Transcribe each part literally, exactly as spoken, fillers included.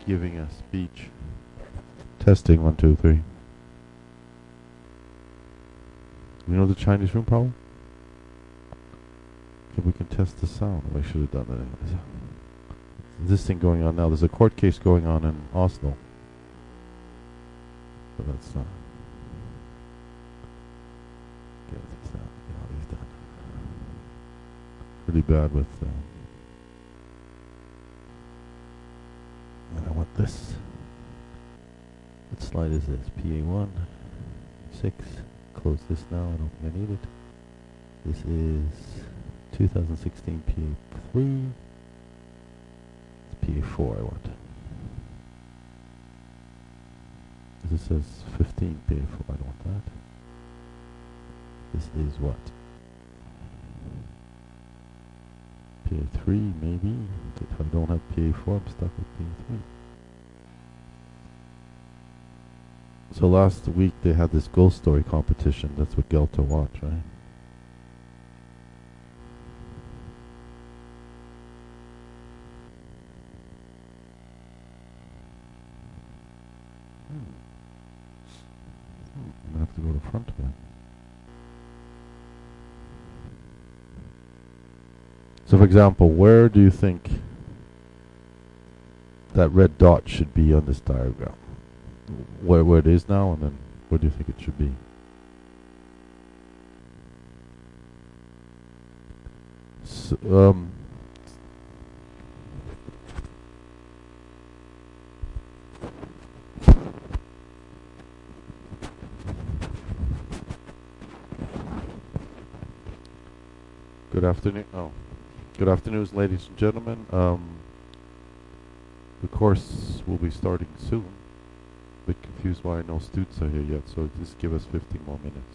giving a speech. Testing one, two, three. You know the Chinese room problem? Okay, we can test the sound. I should have done that anyways. This thing going on now. There's a court case going on in Oslo. But that's not. Get this out. Get all these done. Really bad with. Uh, and I want this. What slide is this? P A one. six. Close this now. I don't think I need it. This is two thousand sixteen P A three. It's P A four I want. This says fifteen P A four. I don't want that. This is what? P A three maybe. If I don't have P A four, I'm stuck with P A three. So last week they had this ghost story competition. That's what Gelta watched, right? Hmm. Hmm. I'm gonna have to go to the front again. So for example, where do you think that red dot should be on this diagram? Where where it is now, and then where do you think it should be? So, um, good afternoon. Oh, good afternoon, ladies and gentlemen. Um, the course will be starting soon. A bit confused why no students are here yet, so just give us fifteen more minutes.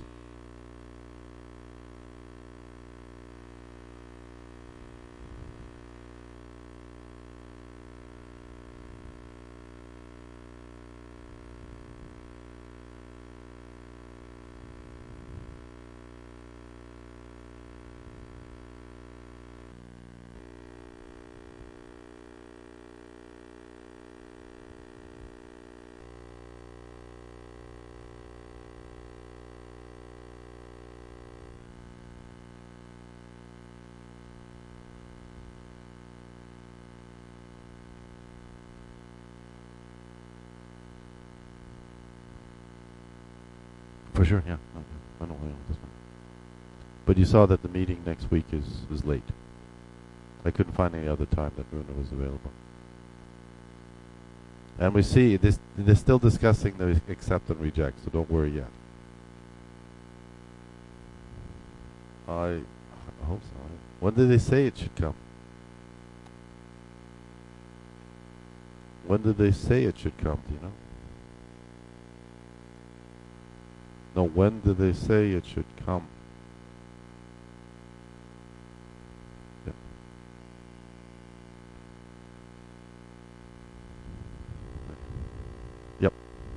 For sure, yeah. Okay. I know, I know this one. But you saw that the meeting next week is, is late. I couldn't find any other time that Bruno was available. And we see this. They're still discussing the accept and reject, so don't worry yet. I, I hope so. When did they say it should come? When did they say it should come? Do you know? No, when did they say it should come? Yeah. Yep.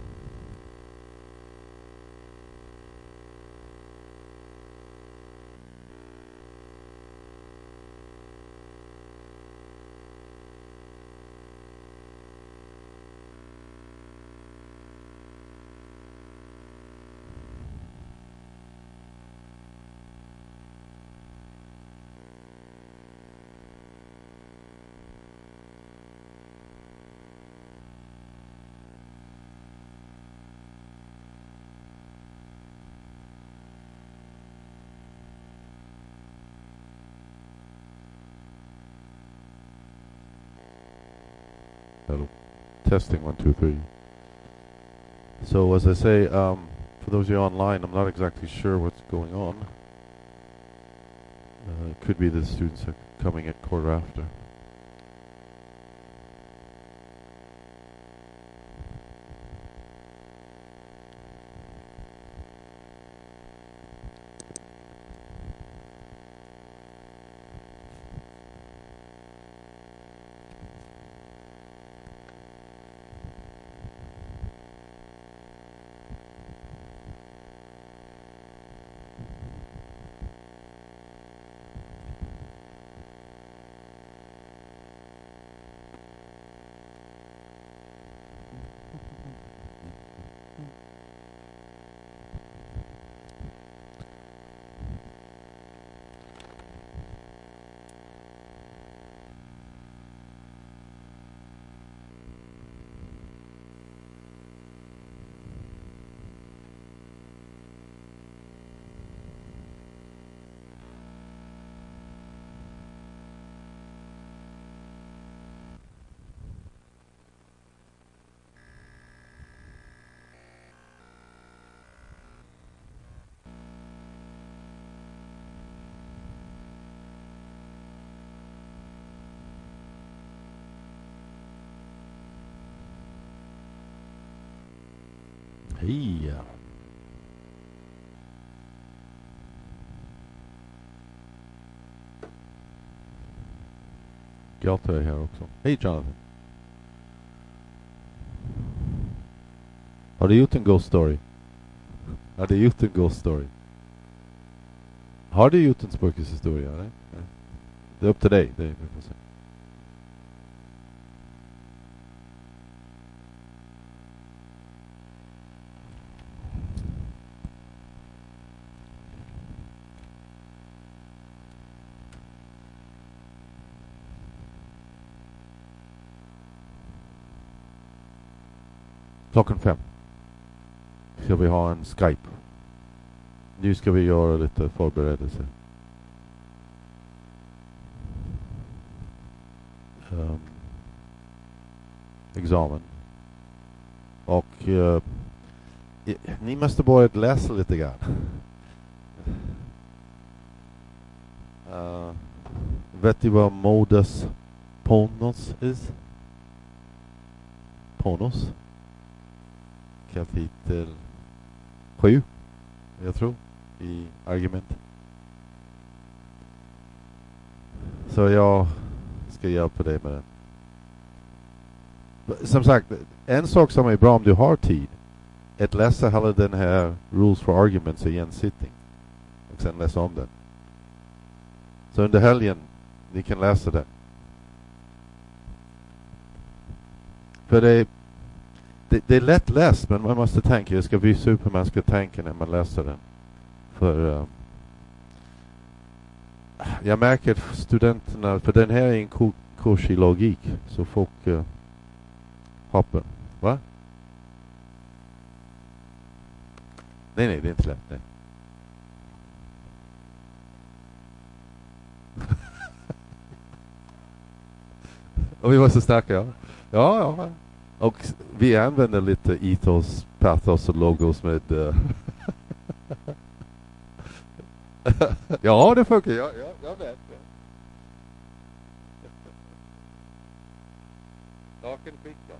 Hello. Testing one, two, three. So as I say, um, for those of you online, I'm not exactly sure what's going on. Uh, it could be the students are coming at quarter after. Hej! Galto är här också. Hej Jonathan! Har du gjort en ghost story? Har du gjort en ghost story? Har du gjort en spökeshistoria? Nej? Nej. Det är upp till dig. Det är, vi får se. Klockan fem ska vi ha en Skype. Nu ska vi göra lite förberedelse. Um, examen. Och uh, i, ni måste börja läsa lite grann. Uh, vet du vad modus ponus är? Ponus? Kapitel sju, jag tror, i argument. Så jag ska hjälpa dig med den. Som sagt, en sak som är bra om du har tid är att läsa hela den här Rules for Arguments i en sittning och sen läsa om den. Så under helgen ni kan läsa den. För det Det, det är lätt läst, men man måste tänka. Jag ska visa upp hur man ska tänka när man läser den. För uh, jag märker att studenterna, för den här är en ko- kurs i logik, så folk uh, hoppar. Va? Nej, nej, det är inte lätt. Nej. Och vi var så starka, ja. Ja, ja. Och vi använder lite ethos, pathos och logos med... Uh ja, det funkar. Ja, ja, jag vet. Naken skicka.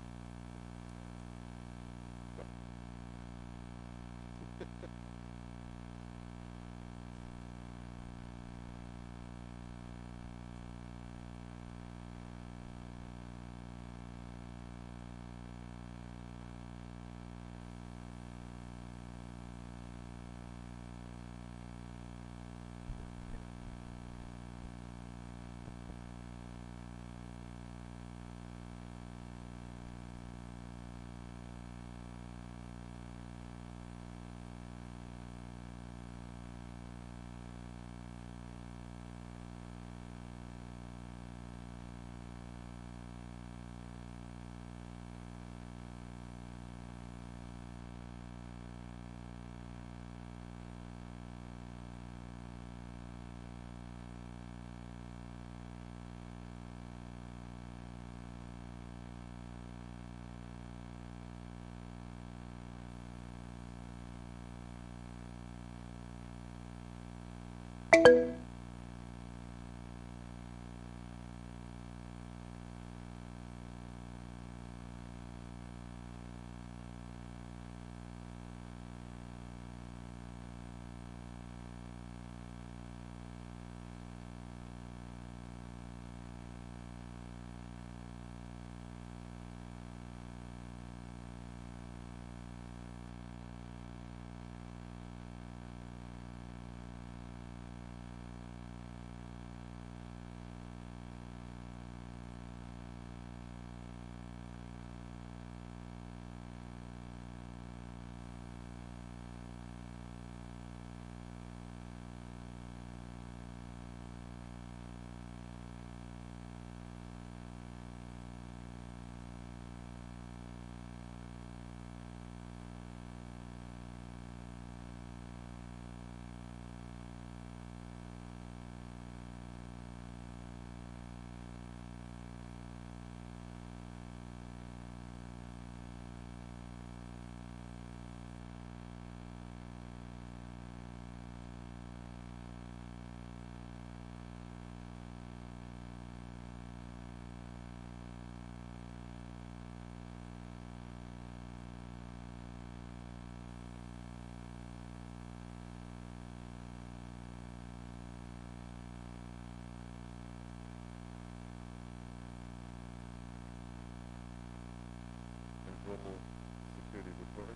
security report.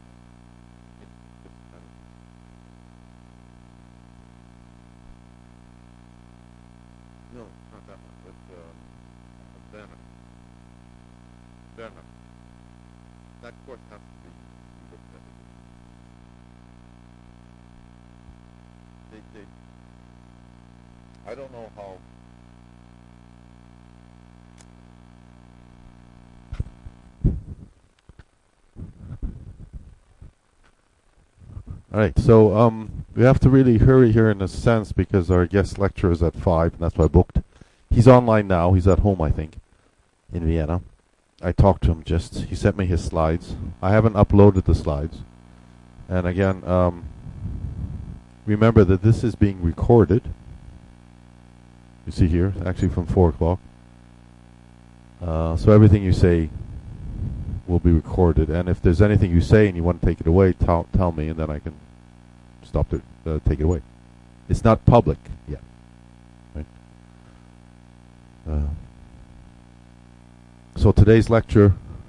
No, not that one, but um, Banner. Banner. That course has to be looked at. They, they, I don't know how. All right, so um, we have to really hurry here in a sense because our guest lecturer is at five, and that's why I booked. He's online now. He's at home, I think, in Vienna. I talked to him just. He sent me his slides. I haven't uploaded the slides. And again, um, remember that this is being recorded. You see here, actually from four o'clock. Uh, so everything you say will be recorded. And if there's anything you say and you want to take it away, tell, tell me, and then I can stop to uh, take it away. It's not public yet. Right? Uh, so today's lecture,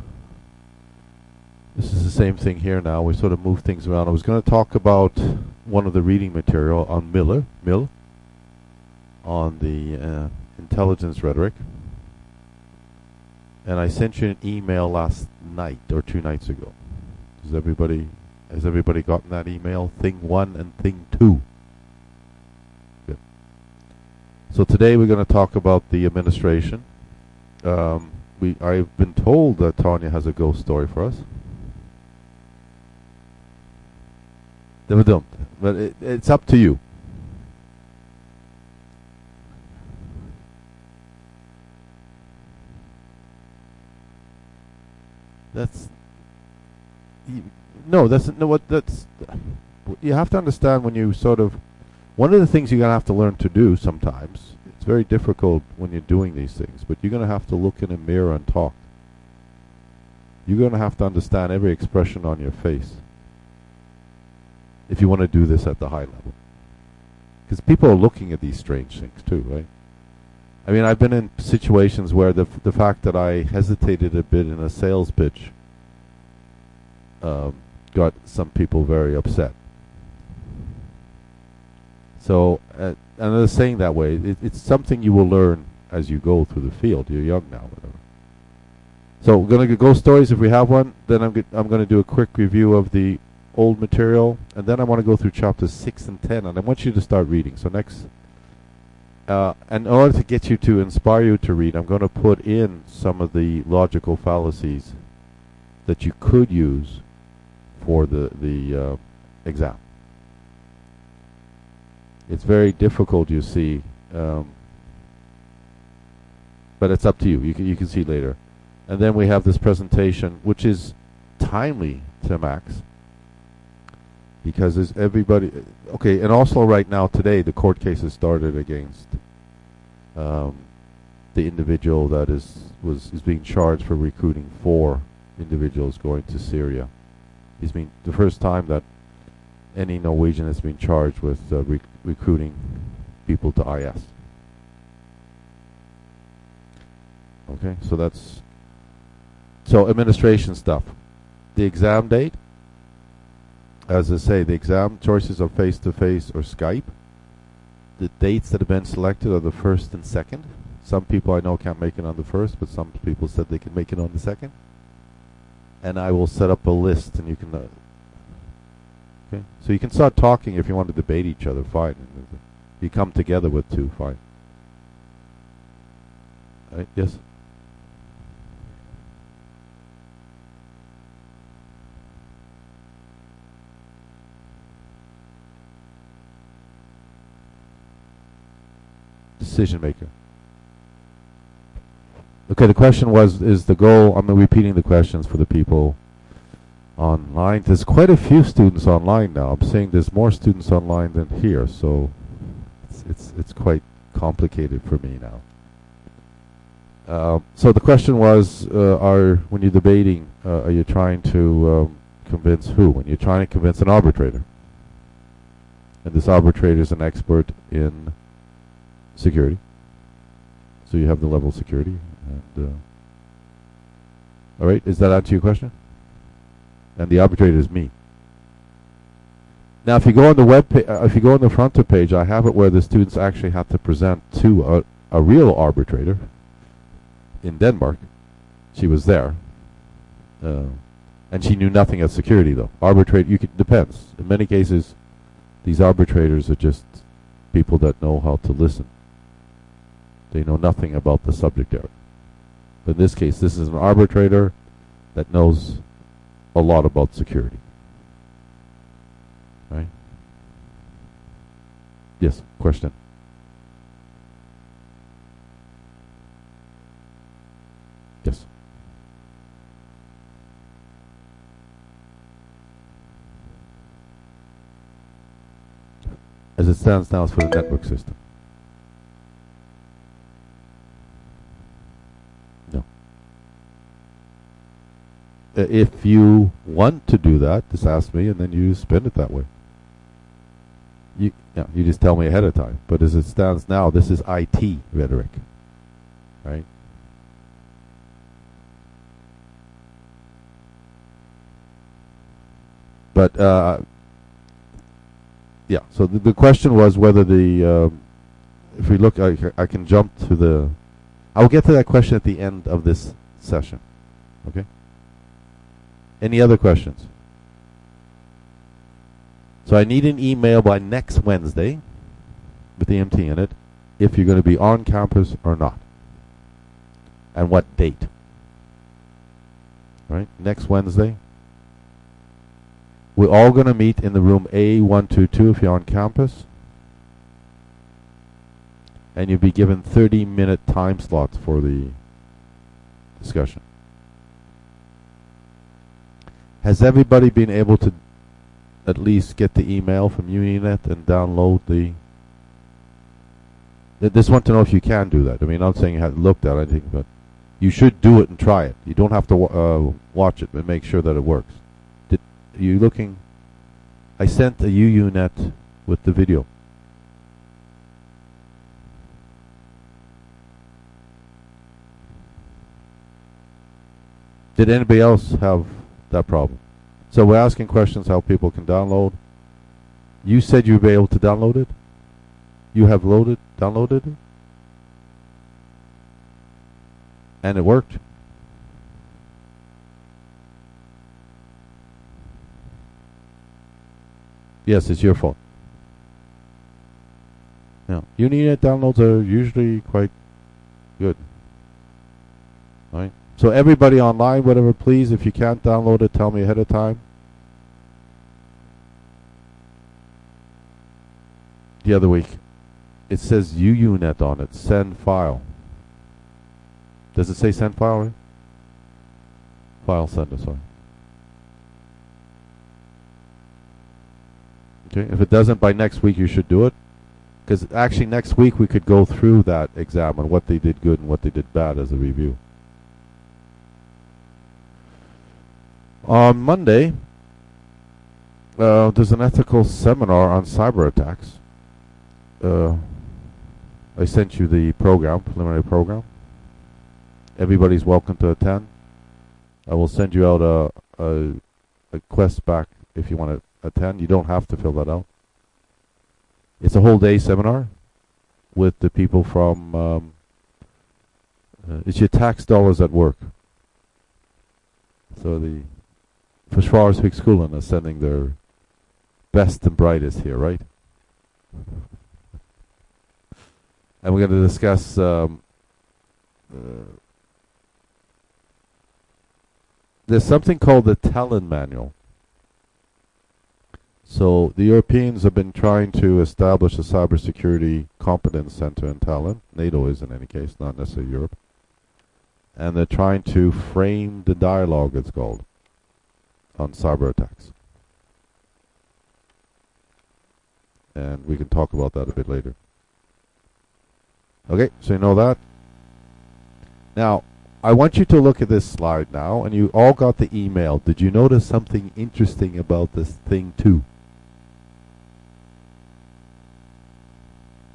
this is the same thing here now. We sort of move things around. I was going to talk about one of the reading material on Miller, Mill, on the uh, intelligence rhetoric. And I sent you an email last night or two nights ago. Does everybody, has everybody gotten that email? Thing one and thing two. Good. So today we're going to talk about the administration. Um, we, I've been told that Tanya has a ghost story for us. Never don't. But it, it's up to you. That's no. That's no. What that's you have to understand when you sort of. One of the things you're gonna have to learn to do sometimes. It's very difficult when you're doing these things, but you're gonna have to look in a mirror and talk. You're gonna have to understand every expression on your face if you want to do this at the high level. Because people are looking at these strange things too, right? I mean, I've been in situations where the f the fact that I hesitated a bit in a sales pitch um, got some people very upset. So, uh, and I'm saying that way, it, it's something you will learn as you go through the field. You're young now, whatever. So we're going to go stories if we have one. Then I'm, I'm going to do a quick review of the old material, and then I want to go through chapters six and ten, and I want you to start reading. So next. Uh, and in order to get you to inspire you to read, I'm going to put in some of the logical fallacies that you could use for the the uh, exam. It's very difficult, you see, um, but it's up to you. You can you can see later, and then we have this presentation, which is timely to Max because there's everybody. Okay, in Oslo right now today, the court case has started against um, the individual that is was is being charged for recruiting four individuals going to Syria. He's been the first time that any Norwegian has been charged with uh, rec recruiting people to I S. Okay, so that's so administration stuff. The exam date. As I say, the exam choices are face-to-face or Skype. The dates that have been selected are the first and second. Some people I know can't make it on the first, but some people said they can make it on the second. And I will set up a list, and you can. Uh, okay, so you can start talking if you want to debate each other. Fine. You come together with two. Fine. All right. Yes. Decision maker. Okay, the question was, is the goal, I'm repeating the questions for the people online. There's quite a few students online now. I'm saying there's more students online than here, so it's it's, it's quite complicated for me now. Uh, so the question was, uh, are when you're debating, uh, are you trying to um, convince who? When you're trying to convince an arbitrator. And this arbitrator is an expert in security. So you have the level of security. And, uh, all right, is that answer your question? and the arbitrator is me. Now, if you go on the web, pa- uh, if you go on the frontal page, I have it where the students actually have to present to a, a real arbitrator in Denmark. She was there, uh, and she knew nothing of security, though. Arbitrate, you could depends. In many cases, these arbitrators are just people that know how to listen. They know nothing about the subject area. But in this case, this is an arbitrator that knows a lot about security. Right? Yes, question. Yes. As it stands now, it's for the network system. No. Uh, if you want to do that, just ask me, and then you spend it that way. You, yeah, you just tell me ahead of time. But as it stands now, this is I T rhetoric, right? But uh, yeah, so the, the question was whether the um, if we look, I, I can jump to the. I'll get to that question at the end of this session. Okay. Any other questions? So I need an email by next Wednesday with the E M T in it if you're going to be on campus or not. And what date. Right? Next Wednesday. We're all going to meet in the room A one two two if you're on campus. And you'll be given thirty minute time slots for the discussion. Has everybody been able to at least get the email from Uninet and download the... I just want to know if you can do that. I mean, I'm not saying you haven't looked at it, I think, but you should do it and try it. You don't have to uh, watch it, but make sure that it works. Did, are you looking? I sent a U U net with the video. Did anybody else have that problem? So we're asking questions how people can download. You said you'd be able to download it? You have loaded, downloaded it? And it worked? Yes, it's your fault. Yeah, Uninet downloads are usually quite good. Right? So everybody online, whatever, please, if you can't download it, tell me ahead of time. The other week, it says U U net on it, send file. Does it say send file? Right? File sender, sorry. Okay, if it doesn't, by next week you should do it. Because actually next week we could go through that exam and what they did good and what they did bad as a review. On Monday, uh, there's an ethical seminar on cyber attacks. Uh, I sent you the program, preliminary program. Everybody's welcome to attend. I will send you out a, a, a quest back if you want to attend. You don't have to fill that out. It's a whole day seminar with the people from, um, uh, it's your tax dollars at work. So the Försvarshögskolan is sending their best and brightest here, right? And we're going to discuss um, uh, there's something called the Tallinn Manual. So the Europeans have been trying to establish a cybersecurity competence center in Tallinn. NATO is in any case, not necessarily Europe. And they're trying to frame the dialogue, it's called, on cyber attacks. And we can talk about that a bit later. Okay, so you know that. Now, I want you to look at this slide now, and you all got the email. Did you notice something interesting about this thing too?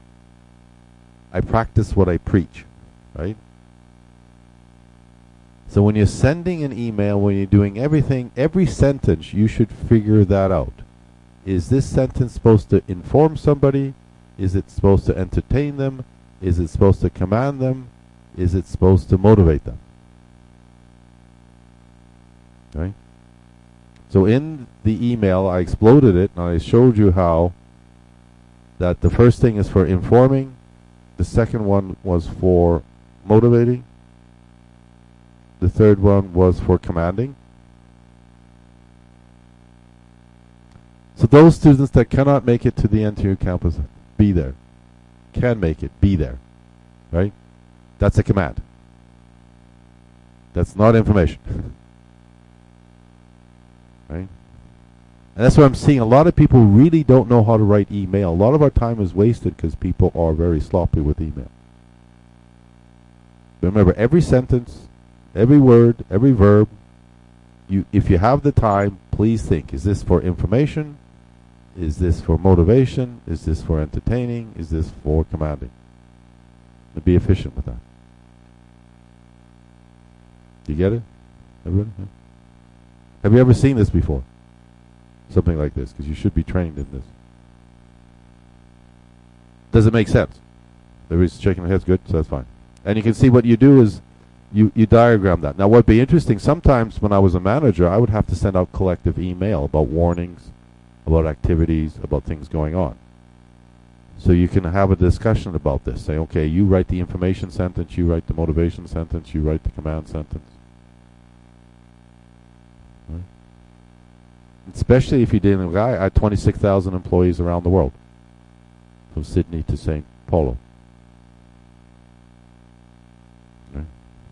I practice what I preach, right? So when you're sending an email, when you're doing everything, every sentence, you should figure that out. Is this sentence supposed to inform somebody? Is it supposed to entertain them? Is it supposed to command them? Is it supposed to motivate them? Right? So in the email, I exploded it, and I showed you how that the first thing is for informing, the second one was for motivating, the third one was for commanding. So those students that cannot make it to the N T U campus, be there. Can make it, be there. Right? That's a command. That's not information. Right? And that's what I'm seeing. A lot of people really don't know how to write email. A lot of our time is wasted because people are very sloppy with email. But remember, every sentence, every word, every verb, you, if you have the time, please think, is this for information? Is this for motivation? Is this for entertaining? Is this for commanding? And be efficient with that. Do you get it? Everybody? Yeah. Have you ever seen this before? Something like this, because you should be trained in this. Does it make sense? Everybody's shaking their heads, good, so that's fine. And you can see what you do is you, you diagram that. Now what would be interesting, sometimes when I was a manager, I would have to send out collective email about warnings, about activities, about things going on. So you can have a discussion about this. Say, okay, you write the information sentence, you write the motivation sentence, you write the command sentence. Right? Especially if you're dealing with, I had twenty-six thousand employees around the world, from Sydney to Saint Paulo. Right?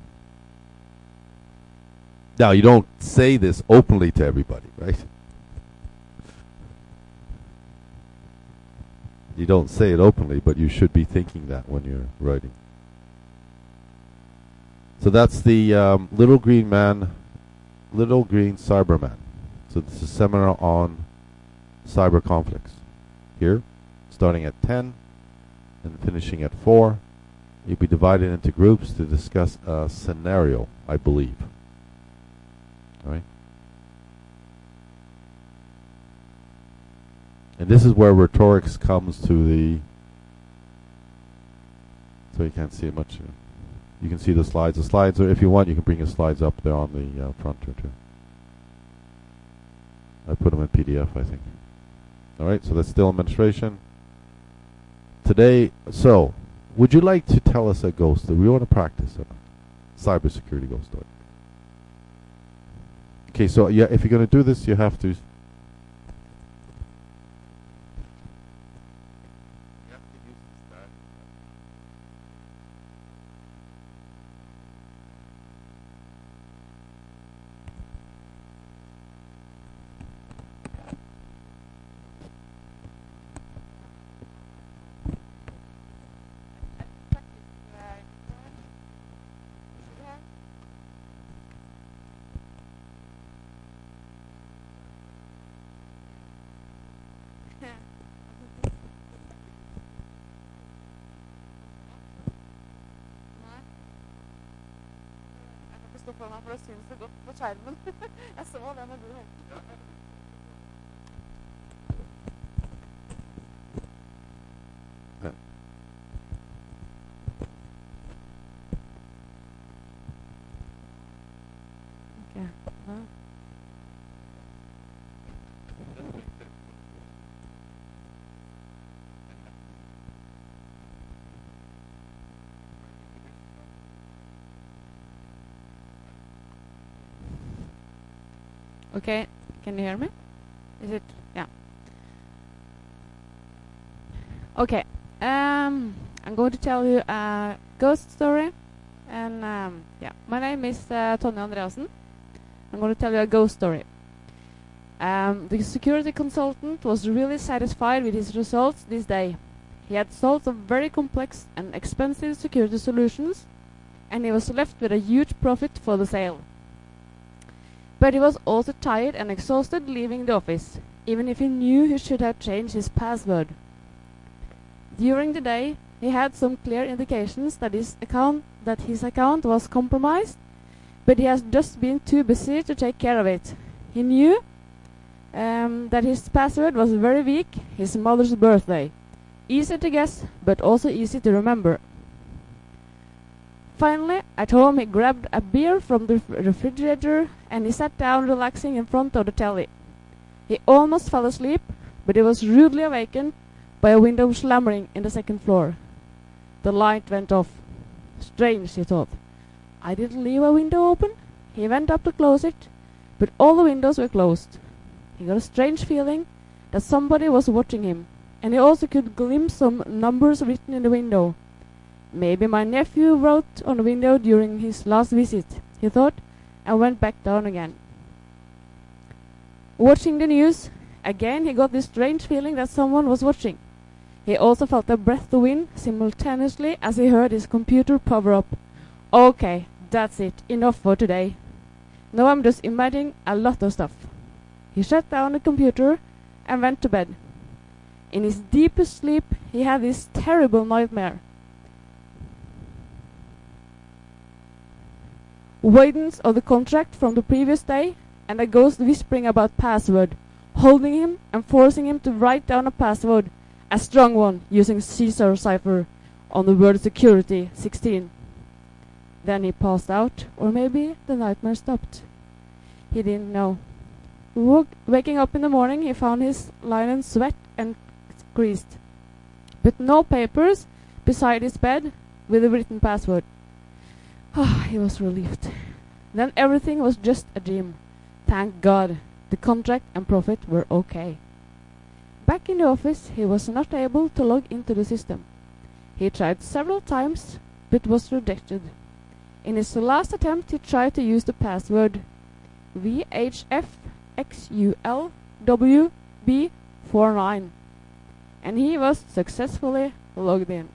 Now, you don't say this openly to everybody, right? You don't say it openly, but you should be thinking that when you're writing. So that's the um, Little Green Man, Little Green Cyberman. So this is a seminar on cyber conflicts. Here, starting at ten and finishing at four. You'll be divided into groups to discuss a scenario, I believe. All right. And this is where rhetorics comes to the, so you can't see it much. You can see the slides. The slides are, if you want, you can bring your slides up there on the uh, front or two. I put them in P D F, I think. All right, so that's still administration. Today, so, would you like to tell us a ghost story? We want to practice a cybersecurity ghost story. Okay, so yeah, if you're going to do this, you have to For meg, for det syns så godt på skjermen. Jeg så det når du holdt. Ja. Okay. Ja. Okay, can you hear me? Is it? Yeah. Okay, um, I'm going to tell you a ghost story. And um, yeah, my name is uh, Tonje Andreasen. I'm going to tell you a ghost story. Um, the security consultant was really satisfied with his results this day. He had solved some very complex and expensive security solutions, and he was left with a huge profit for the sale. But he was also tired and exhausted leaving the office, even if he knew he should have changed his password. During the day, he had some clear indications that his account, that his account was compromised, but he has just been too busy to take care of it. He knew um, that his password was very weak, his mother's birthday. Easy to guess, but also easy to remember. Finally, at home he grabbed a beer from the refrigerator and he sat down relaxing in front of the telly. He almost fell asleep, but he was rudely awakened by a window slamming in the second floor. The light went off. Strange, he thought. I didn't leave a window open. He went up to close it, but all the windows were closed. He got a strange feeling that somebody was watching him, and he also could glimpse some numbers written in the window. Maybe my nephew wrote on the window during his last visit, he thought, and went back down again. Watching the news, again he got this strange feeling that someone was watching. He also felt a breath of wind simultaneously as he heard his computer power up. Okay, that's it, enough for today. Now I'm just imagining a lot of stuff. He shut down the computer and went to bed. In his deepest sleep, he had this terrible nightmare. Voidance of the contract from the previous day, and a ghost whispering about password, holding him and forcing him to write down a password, a strong one, using Caesar cipher on the word security sixteen. Then he passed out, or maybe the nightmare stopped. He didn't know. Woke, waking up in the morning, he found his linen sweat and creased, but no papers beside his bed with a written password. Ah, he was relieved. Then everything was just a dream. Thank God, the contract and profit were okay. Back in the office, he was not able to log into the system. He tried several times, but was rejected. In his last attempt, he tried to use the password V H F X U L W B forty-nine, and he was successfully logged in.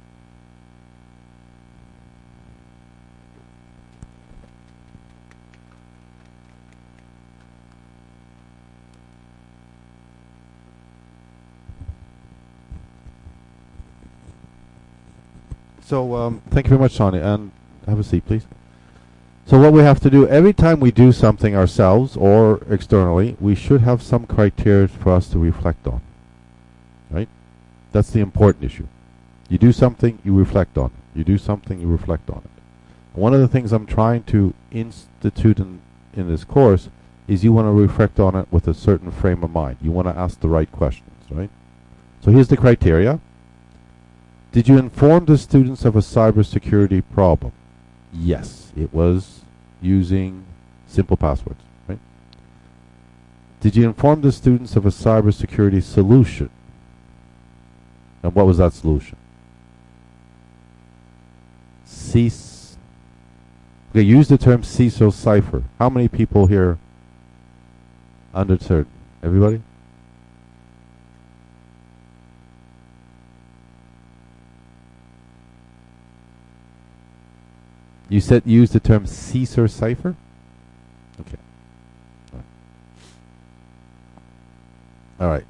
So, um, thank you very much, Sonia, and have a seat, please. So what we have to do, every time we do something ourselves or externally, we should have some criteria for us to reflect on. Right? That's the important issue. You do something, you reflect on it. You do something, you reflect on it. One of the things I'm trying to institute in, in this course is you want to reflect on it with a certain frame of mind. You want to ask the right questions, right? So here's the criteria. Did you inform the students of a cybersecurity problem? Yes, it was using simple passwords, right? Did you inform the students of a cybersecurity solution? And what was that solution? Cease. Okay, use the term Caesar cipher. How many people here understood? Everybody? You said use the term Caesar cipher? Okay. All right.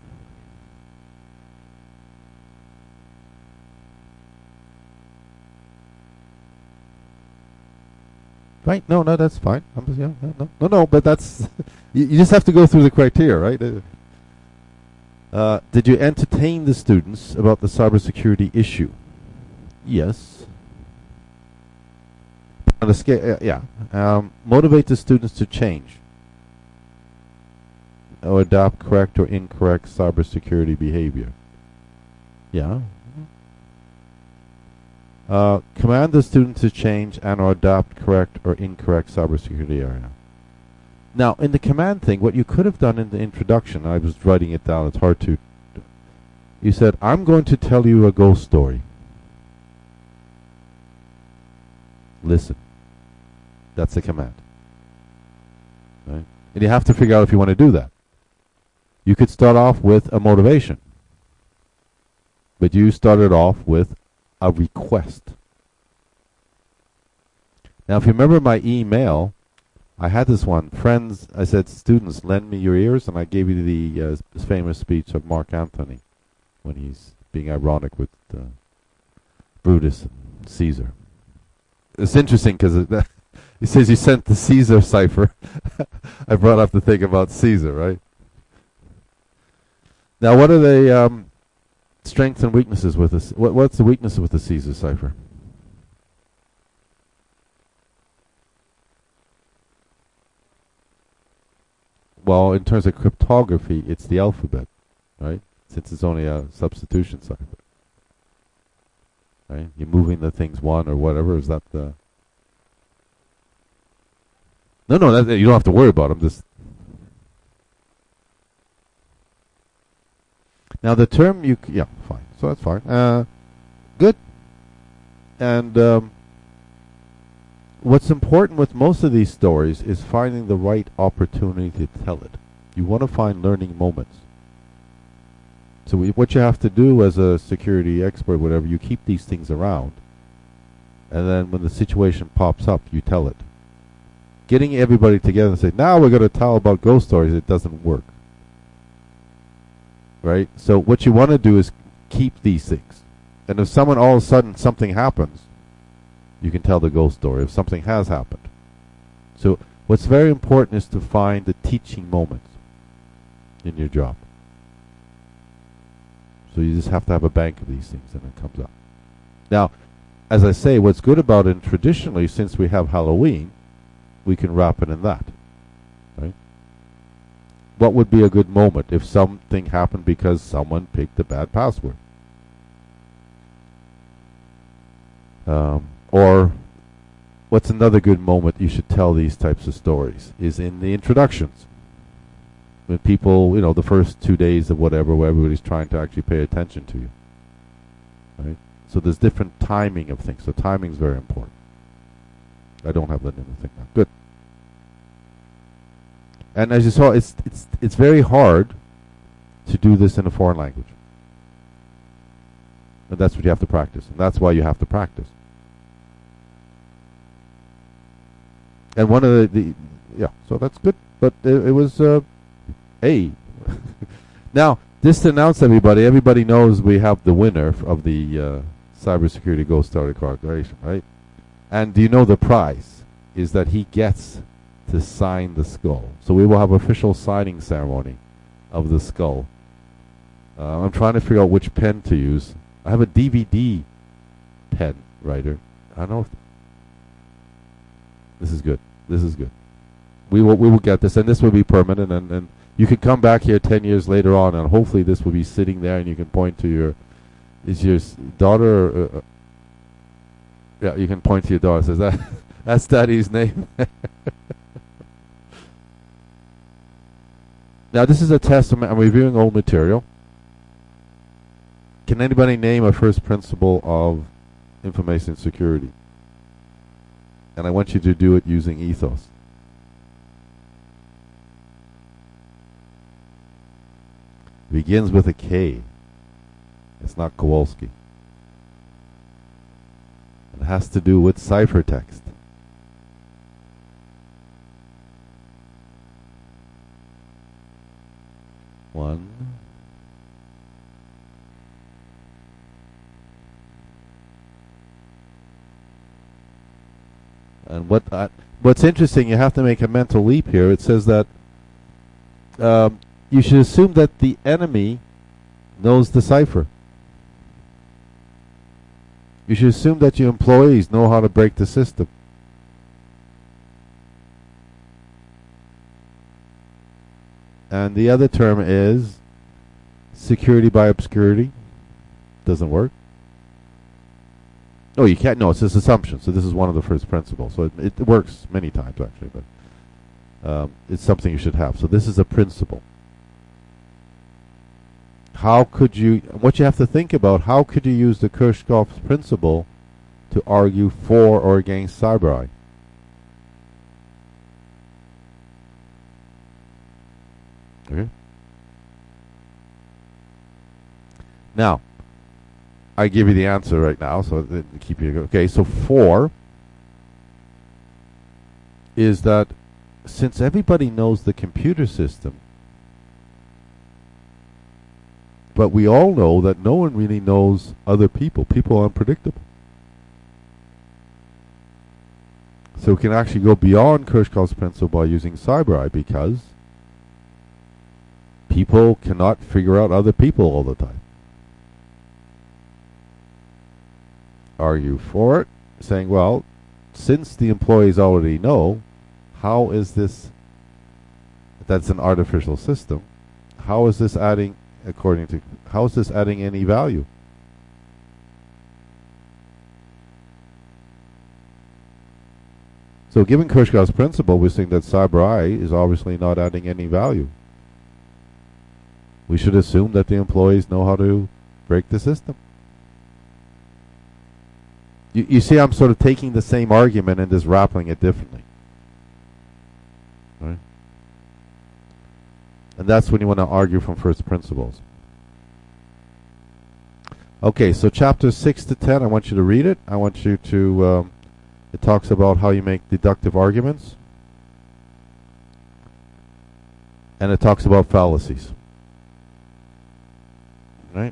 Right? No, no, that's fine. I'm just, yeah, no, no, no, no, but that's you, you just have to go through the criteria, right? Uh, did you entertain the students about the cybersecurity issue? Yes. On a scale, uh, yeah. Um, motivate the students to change or adopt correct or incorrect cybersecurity behavior. Yeah. Uh, command the student to change and or adopt correct or incorrect cybersecurity area. Now, in the command thing, what you could have done in the introduction, I was writing it down, it's hard to. You said, I'm going to tell you a ghost story. Listen. That's the command. Right? And you have to figure out if you want to do that. You could start off with a motivation. But you started off with a request. Now, if you remember my email, I had this one. Friends, I said, students, lend me your ears. And I gave you the uh, famous speech of Mark Antony when he's being ironic with uh, Brutus and Caesar. It's interesting because it, He says you sent the Caesar cipher. I brought up the thing about Caesar, right? Now, what are the um, strengths and weaknesses with this? What, what's the weakness with the Caesar cipher? Well, in terms of cryptography, it's the alphabet, right? Since it's only a substitution cipher. Right? You're moving the things one or whatever. Is that the... No, no, that, you don't have to worry about them. Just now the term you... C yeah, fine. So that's fine. Uh, good. And um, what's important with most of these stories is finding the right opportunity to tell it. You want to find learning moments. So we, what you have to do as a security expert, whatever, you keep these things around. And then when the situation pops up, you tell it. Getting everybody together and say, now we're going to tell about ghost stories, it doesn't work. Right? So what you want to do is keep these things. And if someone all of a sudden something happens, you can tell the ghost story if something has happened. So what's very important is to find the teaching moments in your job. So you just have to have a bank of these things and it comes up. Now, as I say, what's good about it traditionally, since we have Halloween, we can wrap it in that. Right? What would be a good moment if something happened because someone picked a bad password? Um, or what's another good moment you should tell these types of stories is in the introductions. When people, you know, the first two days of whatever, where everybody's trying to actually pay attention to you. Right? So there's different timing of things. So timing is very important. I don't have that in the thing now. Good. And as you saw, it's it's it's very hard to do this in a foreign language. And that's what you have to practice. And that's why you have to practice. And one of the, the yeah, so that's good. But it, it was uh, hey. Now, just to announce everybody, everybody knows we have the winner of the uh, Cybersecurity Ghost Story Corporation, right? And do you know the prize is that he gets to sign the skull. So we will have official signing ceremony of the skull. Uh, I'm trying to figure out which pen to use. I have a D V D pen writer. I don't know if this is good. This is good. We will we will get this, and this will be permanent. And, and you can come back here ten years later on, and hopefully this will be sitting there, and you can point to your is your s- daughter. Or, uh, yeah, you can point to your daughter. Says that that's Daddy's name. Now this is a test. I'm, I'm reviewing old material. Can anybody name a first principle of information security? And I want you to do it using ethos. Begins with a K. It's not Kowalski. It has to do with ciphertext. One. And what uh, what's interesting, you have to make a mental leap here. It says that um, you should assume that the enemy knows the cipher. You should assume that your employees know how to break the system. And the other term is security by obscurity. Doesn't work. No, you can't. No, it's this assumption. So this is one of the first principles. So it, it works many times actually, but um, it's something you should have. So this is a principle. How could you? What you have to think about? How could you use the Kirchhoff's principle to argue for or against cybereye? Okay. Now, I give you the answer right now, so to keep you okay. So four is that since everybody knows the computer system, but we all know that no one really knows other people. People are unpredictable. So we can actually go beyond Kirchhoff's principle by using CyberEye because people cannot figure out other people all the time. Argue for it, saying, well, since the employees already know, how is this, that's an artificial system, how is this adding, according to, how is this adding any value? So given Kirchhoff's principle, we're saying that CyberEye is obviously not adding any value. We should assume that the employees know how to break the system. You, you see, I'm sort of taking the same argument and just wrapping it differently. Right? And that's when you want to argue from first principles. Okay, so chapters six to ten, I want you to read it. I want you to... Um, It talks about how you make deductive arguments. And it talks about fallacies. Right?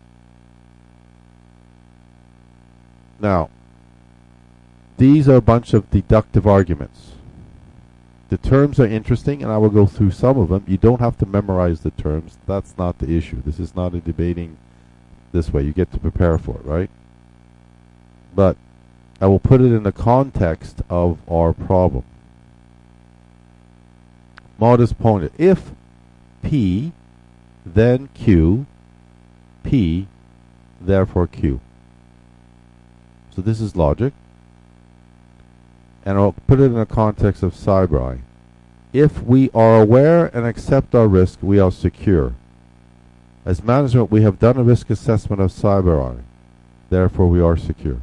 Now, these are a bunch of deductive arguments. The terms are interesting, and I will go through some of them. You don't have to memorize the terms. That's not the issue. This is not a debating this way. You get to prepare for it, right? But I will put it in the context of our problem. Modus ponens. If P, then Q, P, therefore Q. So this is logic. And I'll put it in the context of CyberEye. If we are aware and accept our risk, we are secure. As management, we have done a risk assessment of CyberEye. Therefore, we are secure.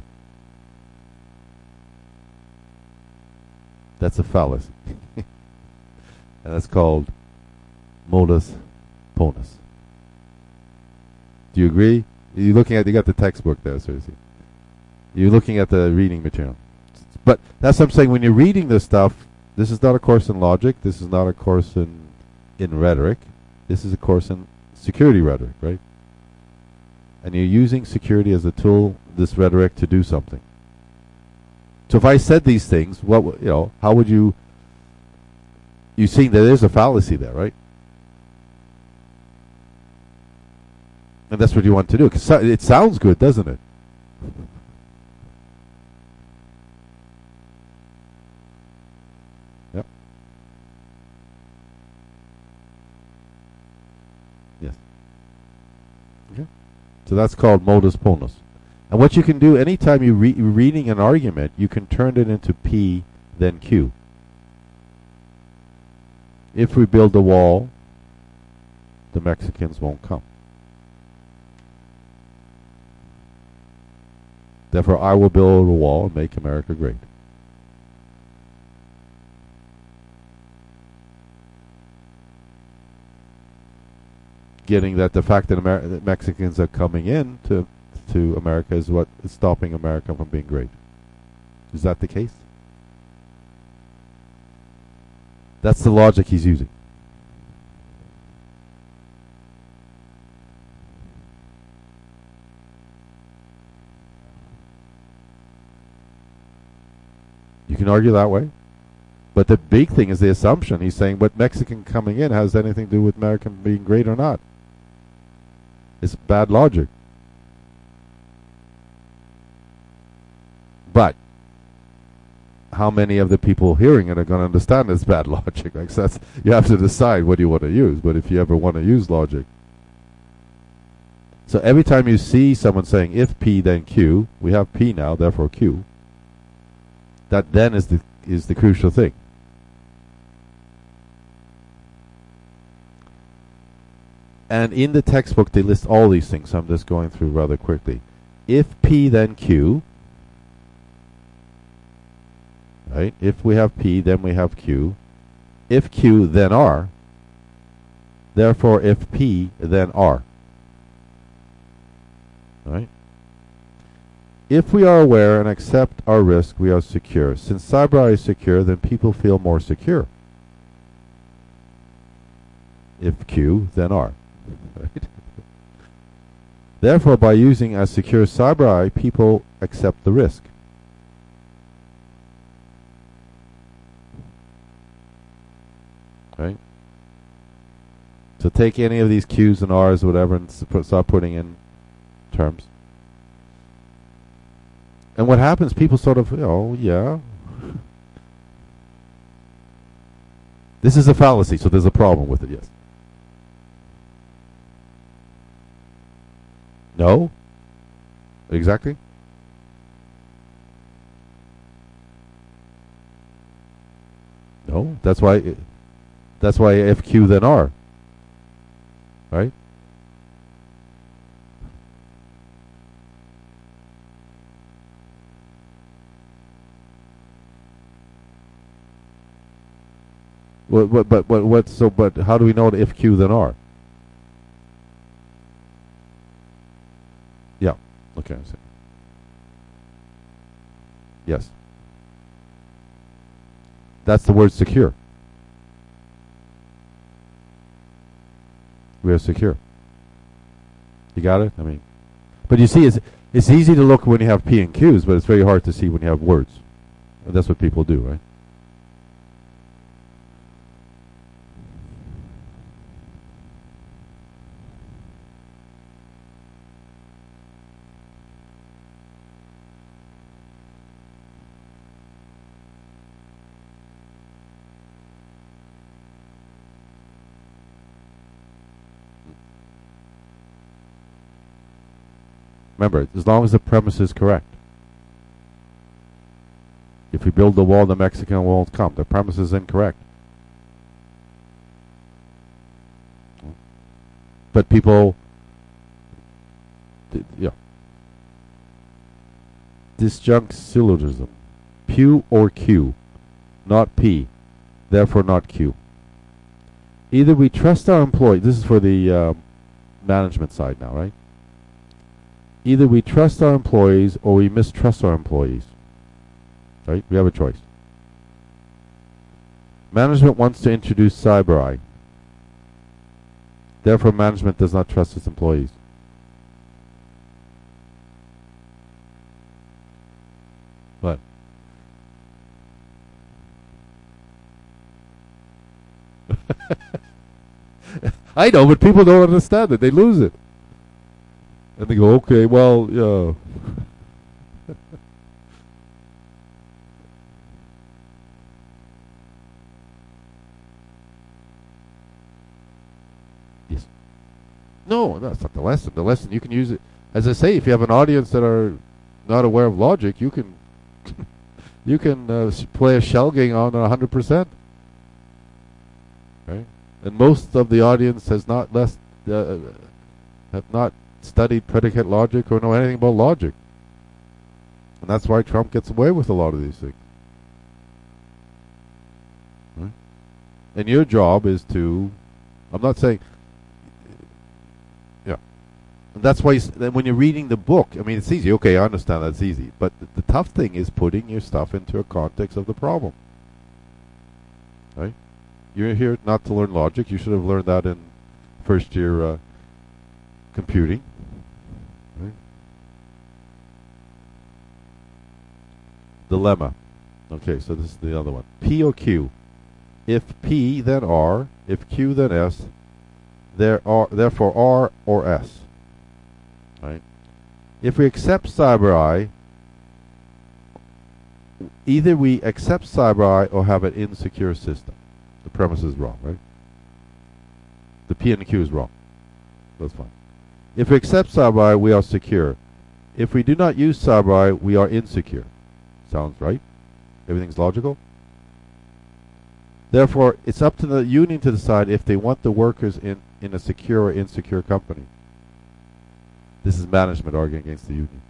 That's a fallacy. And that's called modus ponens. Do you agree? You're looking at, you got the textbook there, seriously. You're looking at the reading material. But that's what I'm saying, when you're reading this stuff, this is not a course in logic, this is not a course in, in rhetoric, this is a course in security rhetoric, right? And you're using security as a tool, this rhetoric, to do something. So if I said these things, what you know, how would you? You see that there's a fallacy there, right? And that's what you want to do. 'Cause it sounds good, doesn't it? Yep. Yes. Okay. So that's called modus ponens. And what you can do, anytime you re you're reading an argument, you can turn it into P, then Q. If we build a wall, the Mexicans won't come. Therefore, I will build a wall and make America great. Getting that the fact that, Ameri that Mexicans are coming in to to America is what is stopping America from being great. Is that the case? That's the logic he's using. You can argue that way. But the big thing is the assumption. He's saying what Mexican coming in has anything to do with American being great or not. It's bad logic. But how many of the people hearing it are going to understand this bad logic? Like, so that's, you have to decide what you want to use. But if you ever want to use logic, so every time you see someone saying if P then Q, we have P now, therefore Q. That then is the is the crucial thing. And in the textbook they list all these things. So I'm just going through rather quickly. If P then Q. Right? If we have P, then we have Q. If Q, then R. Therefore, if P, then R. Right? If we are aware and accept our risk, we are secure. Since CyberEye is secure, then people feel more secure. If Q, then R. Right? Therefore, by using a secure CyberEye, people accept the risk. So take any of these Q's and R's or whatever and s- put, start putting in terms. And what happens, people sort of, oh, yeah. This is a fallacy, so there's a problem with it, yes. No? Exactly? No, that's why it, that's why if Q then R. Right? What, what, but, but, what, so, but how do we know if Q then R? Yeah. Okay, I see. Yes. That's the word secure. We are secure. You got it? I mean, but you see, it's, it's easy to look when you have P and Qs, but it's very hard to see when you have words. And that's what people do, right? Remember, as long as the premise is correct. If we build the wall, the Mexican won't come. The premise is incorrect. But people, th- yeah. Disjunct syllogism. P or Q, not P, therefore not Q. Either we trust our employee, this is for the uh, management side now, right? Either we trust our employees or we mistrust our employees. Right? We have a choice. Management wants to introduce CyberEye. Therefore, management does not trust its employees. What? I know, but people don't understand it. They lose it. And they go, okay, well, yeah. Yes. No, that's not the lesson. The lesson, you can use it. As I say, if you have an audience that are not aware of logic, you can you can uh, play a shell game on one hundred percent. Right? And most of the audience has not less uh, have not studied predicate logic or know anything about logic. And that's why Trump gets away with a lot of these things. Right? And your job is to, I'm not saying, yeah. And that's why then when you're reading the book, I mean, it's easy. Okay, I understand that's easy. But th- the tough thing is putting your stuff into a context of the problem. Right? You're here not to learn logic. You should have learned that in first year uh, computing. Right? Dilemma. Okay, so this is the other one. P or Q. If P, then R. If Q, then S. There are therefore R or S. Right? If we accept CyberEye, either we accept CyberEye or have an insecure system. The premise is wrong, right? The P and the Q is wrong. That's fine. If we accept CyberEye, we are secure. If we do not use CyberEye, we are insecure. Sounds right? Everything's logical? Therefore, it's up to the union to decide if they want the workers in, in a secure or insecure company. This is management arguing against the union.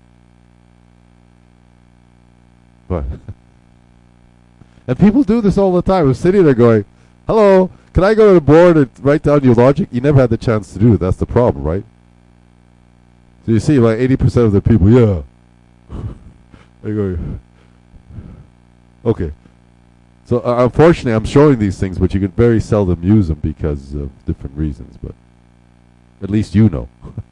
But and people do this all the time. I'm sitting there going, hello, can I go to the board and write down your logic? You never had the chance to do it. That's the problem, right? So you see, like eighty percent of the people, yeah. I go, okay. So uh, unfortunately, I'm showing these things, but you can very seldom use them because of different reasons. But at least you know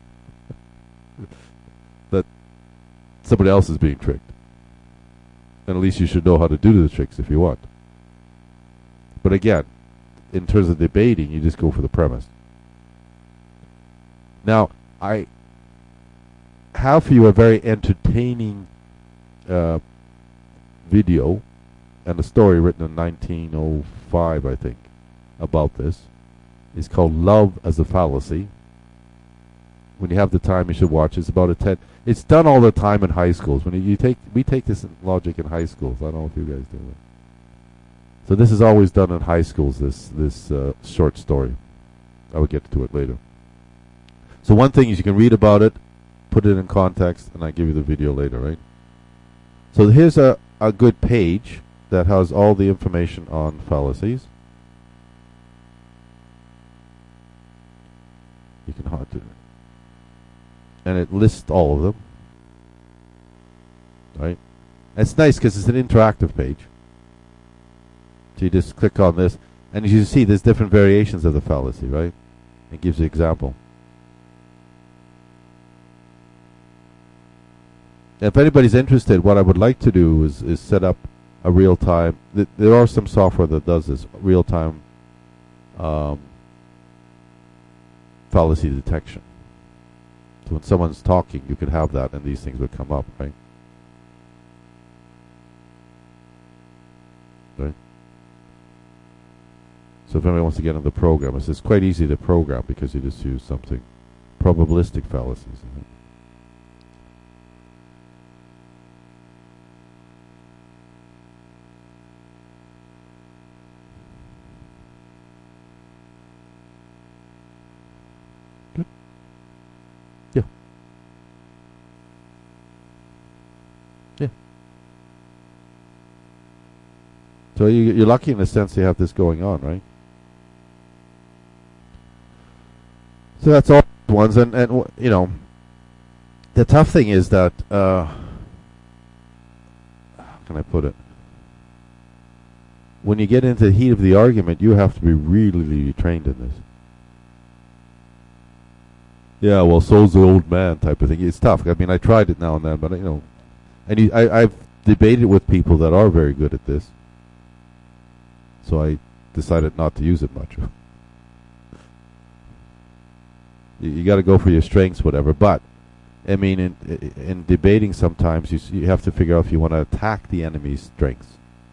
that somebody else is being tricked. And at least you should know how to do the tricks if you want. But again, in terms of debating, you just go for the premise. Now, I have for you a very entertaining uh, video and a story written in nineteen oh five, I think, about this. It's called Love as a Fallacy. When you have the time, you should watch. It's about a ten. It's done all the time in high schools. When you, you take, we take this in logic in high schools. I don't know if you guys do that. So this is always done in high schools. This this uh, short story. I will get to it later. So one thing is you can read about it, put it in context, and I give you the video later, right? So here's a a good page that has all the information on fallacies. You can hard to, and it lists all of them, right? And it's nice because it's an interactive page. So you just click on this, and as you see, there's different variations of the fallacy, right? It gives you an example. If anybody's interested, what I would like to do is, is set up a real-time. Th there are some software that does this real-time um, fallacy detection. So when someone's talking, you could have that, and these things would come up, right? Right. So if anybody wants to get on the program, it's, it's quite easy to program because you just use something probabilistic fallacies. Isn't it? So you, you're lucky in a sense you have this going on, right? So that's all ones, and and w you know, the tough thing is that uh, how can I put it? When you get into the heat of the argument, you have to be really, really trained in this. Yeah, well, so's the old man type of thing. It's tough. I mean, I tried it now and then, but you know, and you, I, I've debated with people that are very good at this. So I decided not to use it much. you you got to go for your strengths, whatever. But I mean, in in debating, sometimes you you have to figure out if you want to attack the enemy's strengths,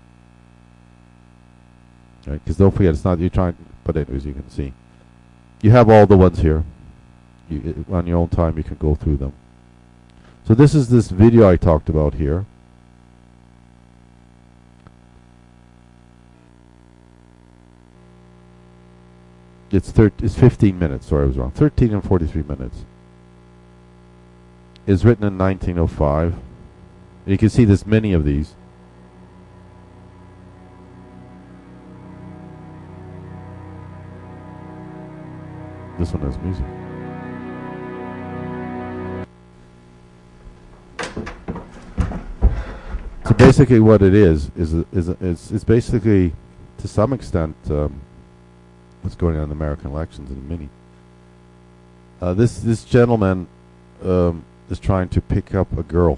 right? Because don't forget, it's not you're trying. But anyways, you can see, you have all the ones here. You, on your own time, you can go through them. So this is this video I talked about here. It's thir it's fifteen minutes. Sorry, I was wrong. thirteen and forty-three minutes. It's written in nineteen oh five. You can see there's many of these. This one has music. So basically, what it is is is is it's basically, to some extent, um, what's going on in the American elections in a mini. Uh, this this gentleman um, is trying to pick up a girl,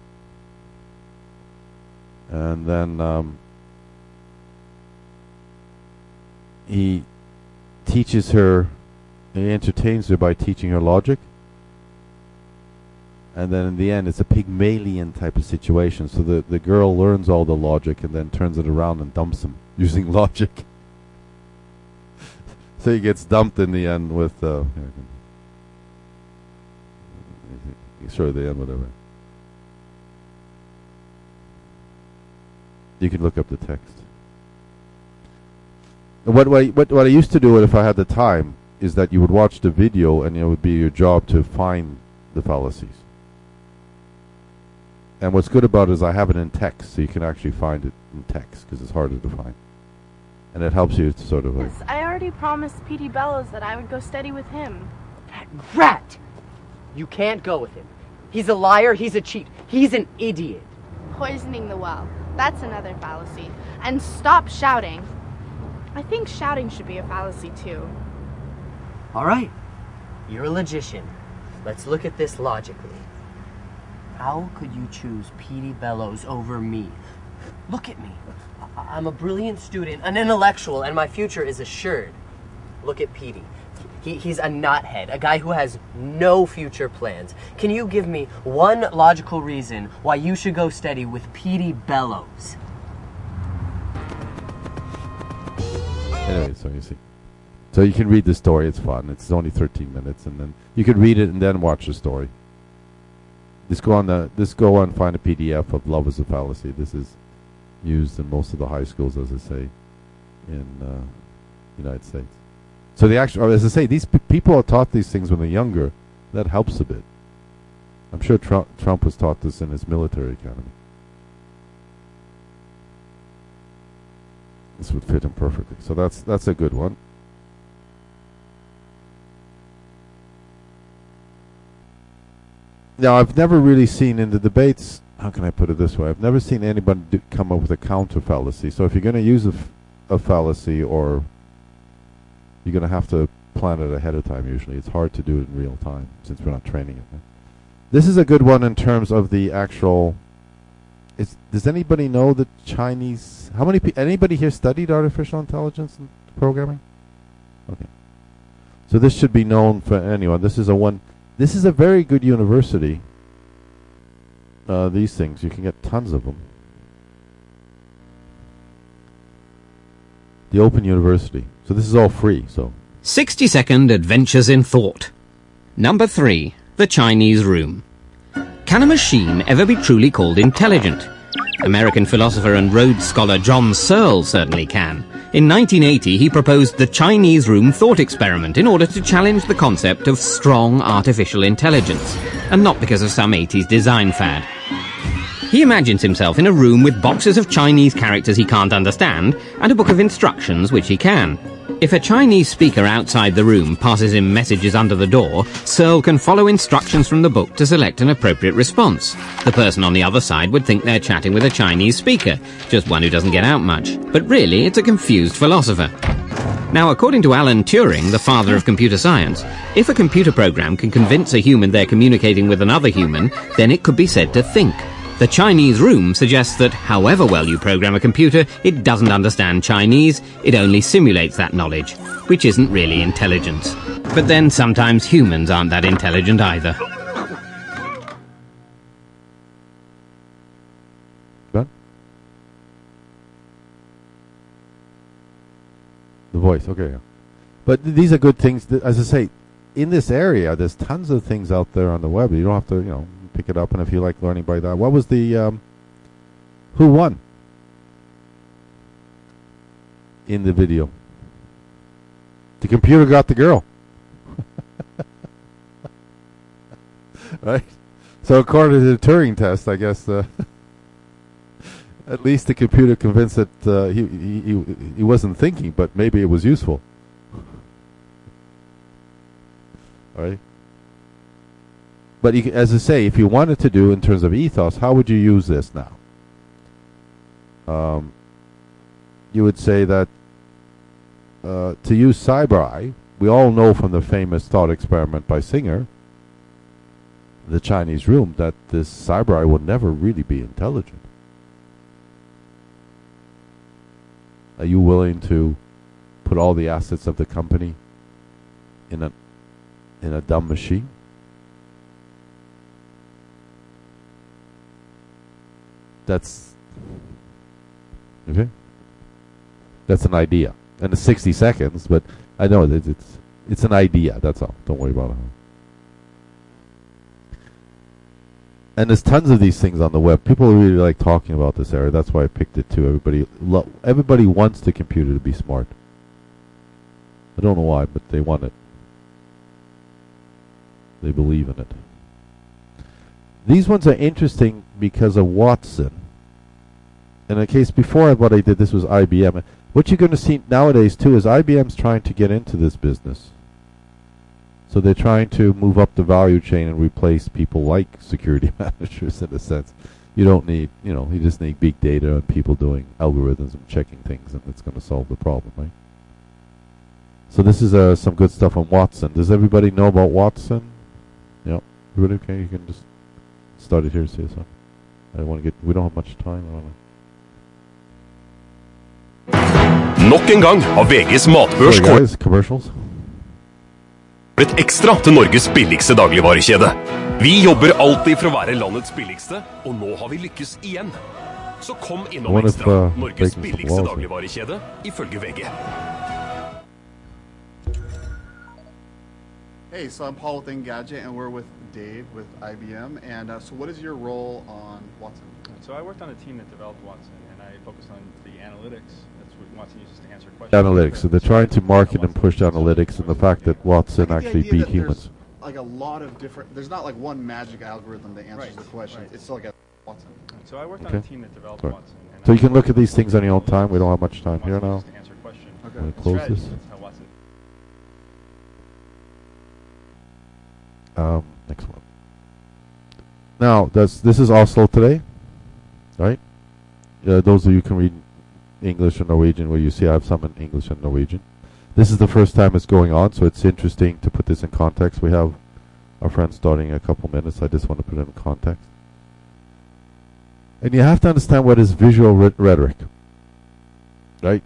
and then um, he teaches her, he entertains her by teaching her logic, and then in the end it's a Pygmalion type of situation. So the the girl learns all the logic and then turns it around and dumps him using logic. So he gets dumped in the end with, uh, sure, the end, whatever. You can look up the text. And what, what, what, what I used to do if I had the time is that you would watch the video and it would be your job to find the fallacies. And what's good about it is I have it in text, so you can actually find it in text because it's harder to find. And it helps you to sort of like... Yes, I already promised P D Bellows that I would go steady with him. That rat! You can't go with him. He's a liar, he's a cheat, he's an idiot. Poisoning the well. That's another fallacy. And stop shouting. I think shouting should be a fallacy too. Alright, you're a logician. Let's look at this logically. How could you choose P D Bellows over me? Look at me. I'm a brilliant student, an intellectual, and my future is assured. Look at Petey. He, he's a nuthead, a guy who has no future plans. Can you give me one logical reason why you should go study with Petey Bellows? Anyway, so you see. So you can read the story, it's fun. It's only thirteen minutes, and then you could read it and then watch the story. Just go on the just go on and find a P D F of Love is a Fallacy. This is used in most of the high schools, as I say, in uh, United States. So the actual, as I say, these p people are taught these things when they're younger. That helps a bit. I'm sure Trump, Trump was taught this in his military academy. This would fit him perfectly. So that's that's a good one. Now, I've never really seen in the debates, how can I put it this way? I've never seen anybody do come up with a counter fallacy. So if you're going to use a, f a fallacy, or you're going to have to plan it ahead of time usually. It's hard to do it in real time since we're not training it. Right? This is a good one in terms of the actual... Is, does anybody know the Chinese... How many pe anybody here studied artificial intelligence and programming? Okay. So this should be known for anyone. This is a one... This is a very good university. Uh, these things, you can get tons of them. The Open University. So this is all free. So sixty second Adventures in Thought. Number three, The Chinese Room. Can a machine ever be truly called intelligent? American philosopher and Rhodes scholar John Searle certainly can. In nineteen eighty, he proposed the Chinese Room thought experiment in order to challenge the concept of strong artificial intelligence, and not because of some eighties design fad. He imagines himself in a room with boxes of Chinese characters he can't understand, and a book of instructions which he can. If a Chinese speaker outside the room passes him messages under the door, Searle can follow instructions from the book to select an appropriate response. The person on the other side would think they're chatting with a Chinese speaker, just one who doesn't get out much. But really, it's a confused philosopher. Now, according to Alan Turing, the father of computer science, if a computer program can convince a human they're communicating with another human, then it could be said to think. The Chinese Room suggests that however well you program a computer, it doesn't understand Chinese, it only simulates that knowledge, which isn't really intelligence. But then sometimes humans aren't that intelligent either. What? The voice, okay. Yeah. But th these are good things. That, as I say, in this area, there's tons of things out there on the web. You don't have to, you know, pick it up, and if you like learning by that. What was the um, who won in the video? The computer got the girl. Right? So according to the Turing test, I guess uh, at least the computer convinced that uh, he, he, he, he wasn't thinking, but maybe it was useful. Right? But you, as I say, if you wanted to do in terms of ethos, how would you use this now? Um, you would say that uh, to use cyber-eye, we all know from the famous thought experiment by Singer, the Chinese Room, that this cyber-eye will never really be intelligent. Are you willing to put all the assets of the company in a in a dumb machine? That's okay. That's an idea, and it's sixty seconds. But I know that it's it's an idea. That's all. Don't worry about it. And there's tons of these things on the web. People really like talking about this area. That's why I picked it too. Everybody, lo everybody wants the computer to be smart. I don't know why, but they want it. They believe in it. These ones are interesting because of Watson. In the case before what I did, this was I B M. What you're going to see nowadays too is I B M's trying to get into this business. So they're trying to move up the value chain and replace people like security managers in a sense. You don't need, you know, you just need big data and people doing algorithms and checking things, and it's going to solve the problem, right? So this is uh, some good stuff on Watson. Does everybody know about Watson? Yeah. Everybody okay? You can just start it here, see so. I don't want to get, we don't have much time. I wanna Nok en gang har V G's matbørs Sorry guys, commercials. kåret ekstra til Norges billigste dagligvarekjede. Vi jobber alltid for å være landets billigste, og nå har vi lykkes igjen. Så kom innom One of, Ekstra, uh, Norges breaking some billigste laws. dagligvarekjede, ifølge V G. Hey, so I'm Paul with Engadget, and we're with Dave with I B M. And uh, so, what is your role on Watson? So I worked on a team that developed Watson, and I focused on the analytics. That's what Watson uses to answer questions. Analytics. So they're trying to market and push analytics and the fact that Watson I get the actually idea beat that there's, humans. Like a lot of different. There's not like one magic algorithm that answers Right, the question. right. It's like a Watson. So I worked on Okay. a team that developed Sorry. Watson. and So I you can look at these focused things on your own on time. We don't have much time Watson here now. uses to answer questions. Okay. I'm gonna And close strategies, this. That's how Watson. Um, next one. Now, that's, this is Oslo today, right? Uh, those of you who can read English and Norwegian, where you see I have some in English and Norwegian. This is the first time it's going on, so it's interesting to put this in context. We have our friend starting in a couple minutes. I just want to put it in context. And you have to understand what is visual rhe- rhetoric, right?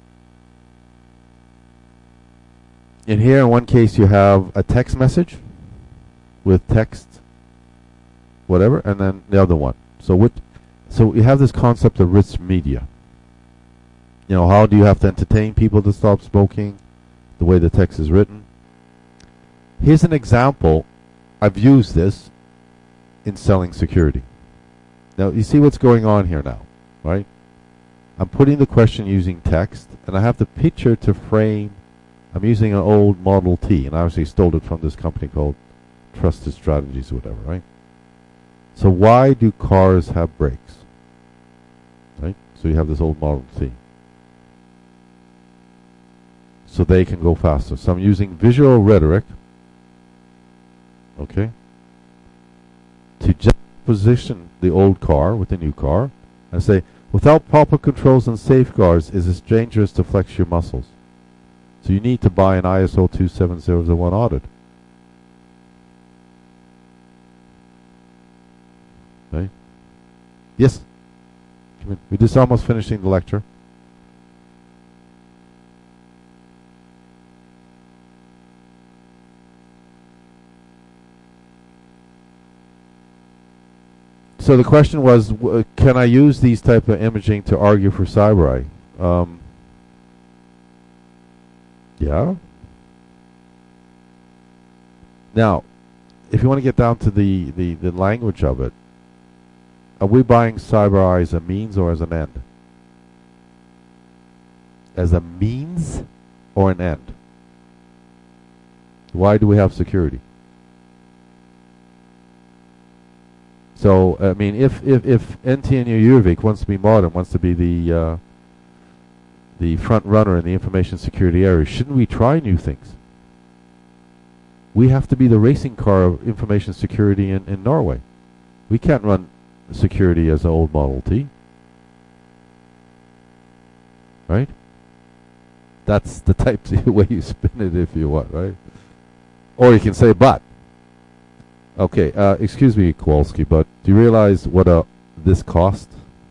In here, in one case, you have a text message with text, whatever, and then the other one. So what? So you have this concept of rich media. You know, how do you have to entertain people to stop smoking? The way the text is written. Here's an example. I've used this in selling security. Now, you see what's going on here now, right? I'm putting the question using text, and I have the picture to frame. I'm using an old Model T, and I actually stole it from this company called Trusted Strategies or whatever, right? So why do cars have brakes? Right? So you have this old Model T. So they can go faster. So I'm using visual rhetoric, okay, to just position the old car with the new car and say, without proper controls and safeguards, it is dangerous to flex your muscles. So you need to buy an I S O two seven zero zero one audit. Right? Yes? Come in. We're just almost finishing the lecture. So the question was, w can I use these type of imaging to argue for CyberEye? Um, yeah. Now, if you want to get down to the, the, the language of it, are we buying CyberEye as a means or as an end? As a means or an end? Why do we have security? So, I mean, if if if N T N U Jurvik wants to be modern, wants to be the uh, the front runner in the information security area, shouldn't we try new things? We have to be the racing car of information security in, in Norway. We can't run security as an old Model T. Right? That's the type of way you spin it if you want, right? Or you can say, but. Okay, uh, excuse me, Kowalski, but do you realize what uh, this cost?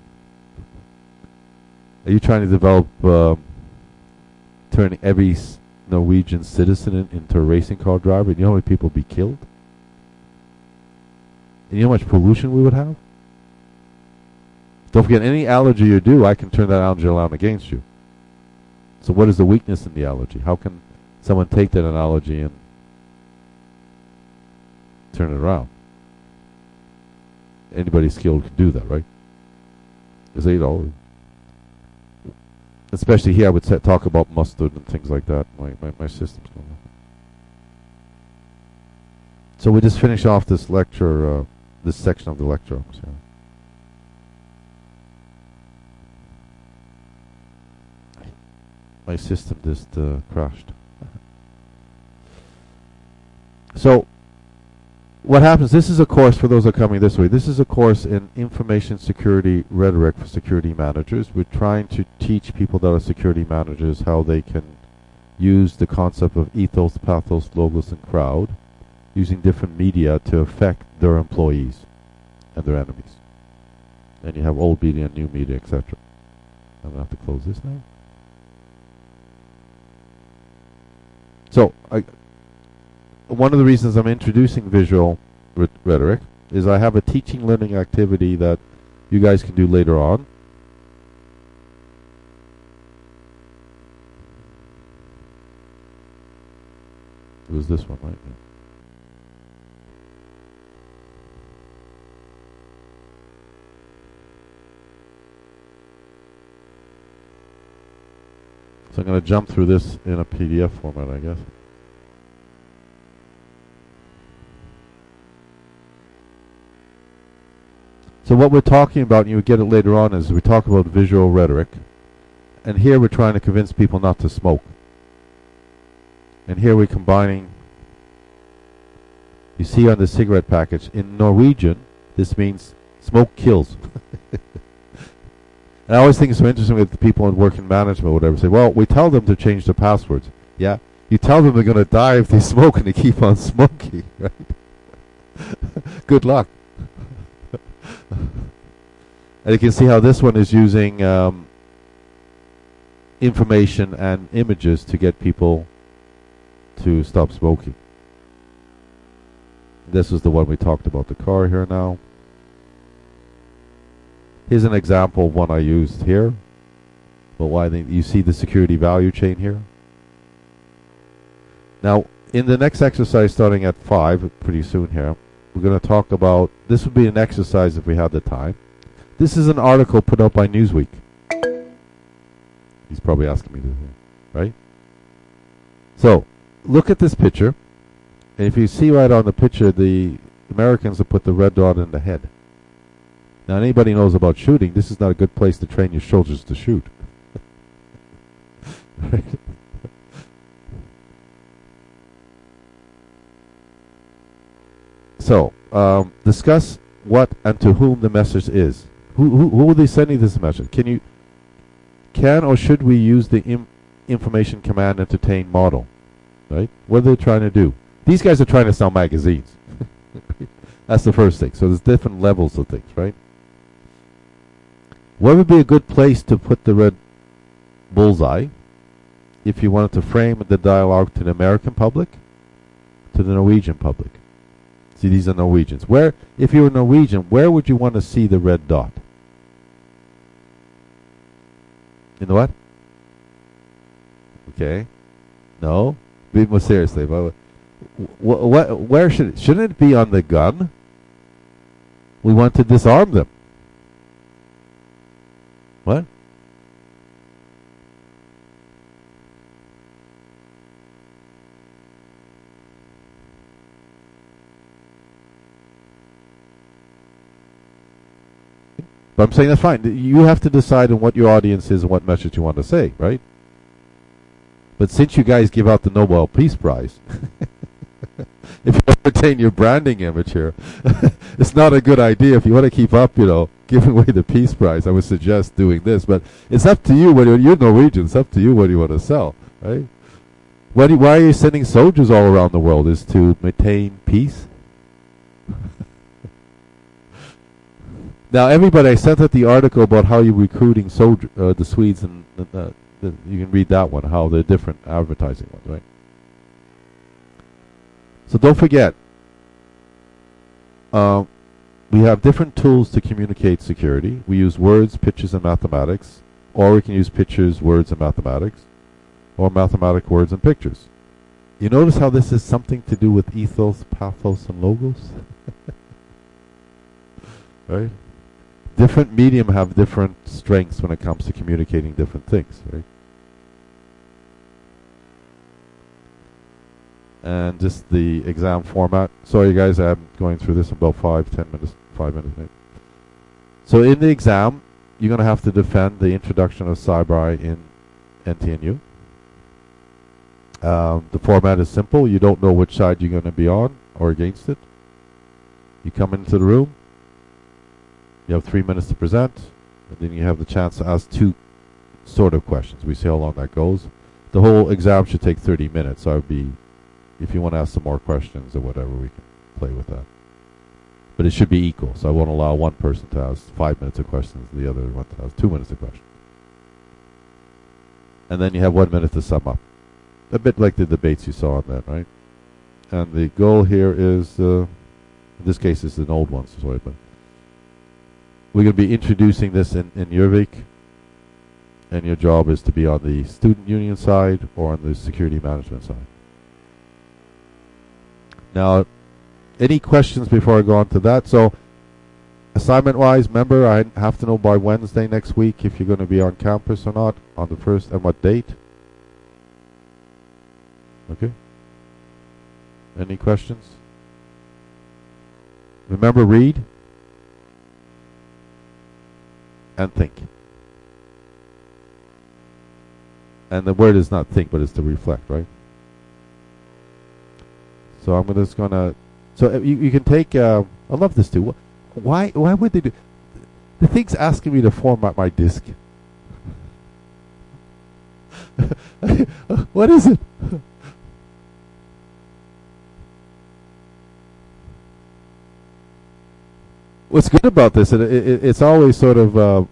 Are you trying to develop, uh, turning every s Norwegian citizen in, into a racing car driver? And you know how many people would be killed? And you know how much pollution we would have? Don't forget, any allergy you do, I can turn that allergy around against you. So what is the weakness in the allergy? How can someone take that analogy and turn it around? Anybody skilled can do that, right? Because you know, especially here, I would set, talk about mustard and things like that. My my, my system's going on. So we just finish off this lecture, uh, this section of the lecture. So. My system just uh, crashed. So. What happens, this is a course for those that are coming this way. This is a course in information security rhetoric for security managers. We're trying to teach people that are security managers how they can use the concept of ethos, pathos, logos, and crowd using different media to affect their employees and their enemies. And you have old media and new media, et cetera. I'm going to have to close this now. So, I, one of the reasons I'm introducing visual rhet- rhetoric is I have a teaching learning activity that you guys can do later on. It was this one, right? Yeah. So I'm going to jump through this in a P D F format, I guess. So what we're talking about, and you get it later on, is we talk about visual rhetoric. And here we're trying to convince people not to smoke. And here we're combining, you see on the cigarette package, in Norwegian, this means smoke kills. And I always think it's so interesting with the people in work in management or whatever say, well, we tell them to change their passwords. Yeah, you tell them they're going to die if they smoke and they keep on smoking, right? Good luck. And you can see how this one is using um, information and images to get people to stop smoking. This is the one we talked about, the car here now. Here's an example of one I used here. But why they, you see the security value chain here. Now, in the next exercise starting at five, pretty soon here, we're going to talk about, this would be an exercise if we had the time. This is an article put out by Newsweek. He's probably asking me to, right? So, look at this picture. And if you see right on the picture, the Americans have put the red dot in the head. Now, anybody knows about shooting, this is not a good place to train your soldiers to shoot. Right? So, um, discuss what and to whom the message is. Who, who, who are they sending this message? Can you, can or should we use the im information command entertain model? Right? What are they trying to do? These guys are trying to sell magazines. That's the first thing. So there's different levels of things, right? Where would be a good place to put the red bullseye if you wanted to frame the dialogue to the American public, to the Norwegian public? See, these are Norwegians. Where, if you were Norwegian, where would you want to see the red dot? In the what? Okay. No. Be more seriously. Wh wh where should it? Shouldn't it be on the gun? We want to disarm them. What? But I'm saying that's fine. You have to decide on what your audience is and what message you want to say, right? But since you guys give out the Nobel Peace Prize, if you retain your branding image here, it's not a good idea. If you want to keep up, you know, giving away the Peace Prize, I would suggest doing this. But it's up to you. When you're, you're Norwegian, it's up to you what you want to sell, right? Why, do, why are you sending soldiers all around the world? Is to maintain peace? Now, everybody, I sent out the article about how you're recruiting soldier, uh, the Swedes, and uh, the, you can read that one, how they're different advertising ones, right? So don't forget, uh, we have different tools to communicate security. We use words, pictures, and mathematics, or we can use pictures, words, and mathematics, or mathematic words and pictures. You notice how this is something to do with ethos, pathos, and logos? Right? Different medium have different strengths when it comes to communicating different things, right? And just the exam format. Sorry guys, I'm going through this in about five, ten minutes, five minutes maybe. So in the exam, you're going to have to defend the introduction of Cyber in N T N U. Um, the format is simple. You don't know which side you're going to be on or against it. You come into the room. You have three minutes to present, and then you have the chance to ask two sort of questions. We see how long that goes. The whole exam should take thirty minutes, so I would be, if you want to ask some more questions or whatever, we can play with that. But it should be equal, so I won't allow one person to ask five minutes of questions, and the other one to ask two minutes of questions. And then you have one minute to sum up. a bit like the debates you saw on that, right? And the goal here is, uh, in this case, it's an old one, so sorry, but we're going to be introducing this in, in Jurvik, and your job is to be on the student union side or on the security management side. Now, any questions before I go on to that? So, assignment-wise, remember, I have to know by Wednesday next week if you're going to be on campus or not, on the first, and what date. Okay? Any questions? Remember, read and think. And the word is not think, but it's to reflect, right? So I'm just gonna. So you you can take. Uh, I love this too. Why why would they do? The thing's asking me to format my disk. What is it? What's good about this? It, it, it's always sort of. Uh,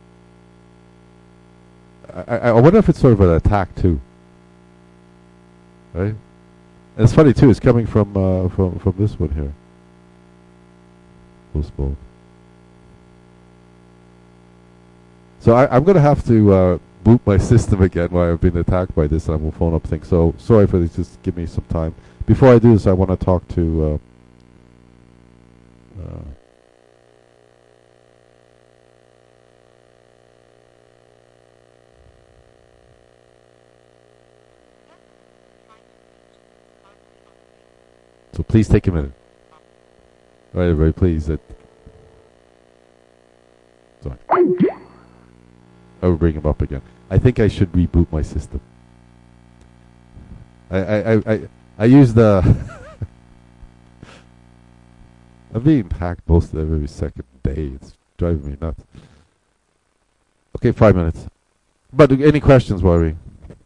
I, I wonder if it's sort of an attack too. Right? And it's funny too. It's coming from uh, from from this one here. Postpone. So I, I'm going to have to uh, boot my system again while I've been attacked by this, and I will phone up things. So sorry for this. Just give me some time. Before I do this, I want to talk to. Uh, uh, So please take a minute. All right, everybody, please. Uh, sorry. I will bring him up again. I think I should reboot my system. I I I I, I use the. I'm being hacked most of every second day. It's driving me nuts. Okay, five minutes. But any questions, while we?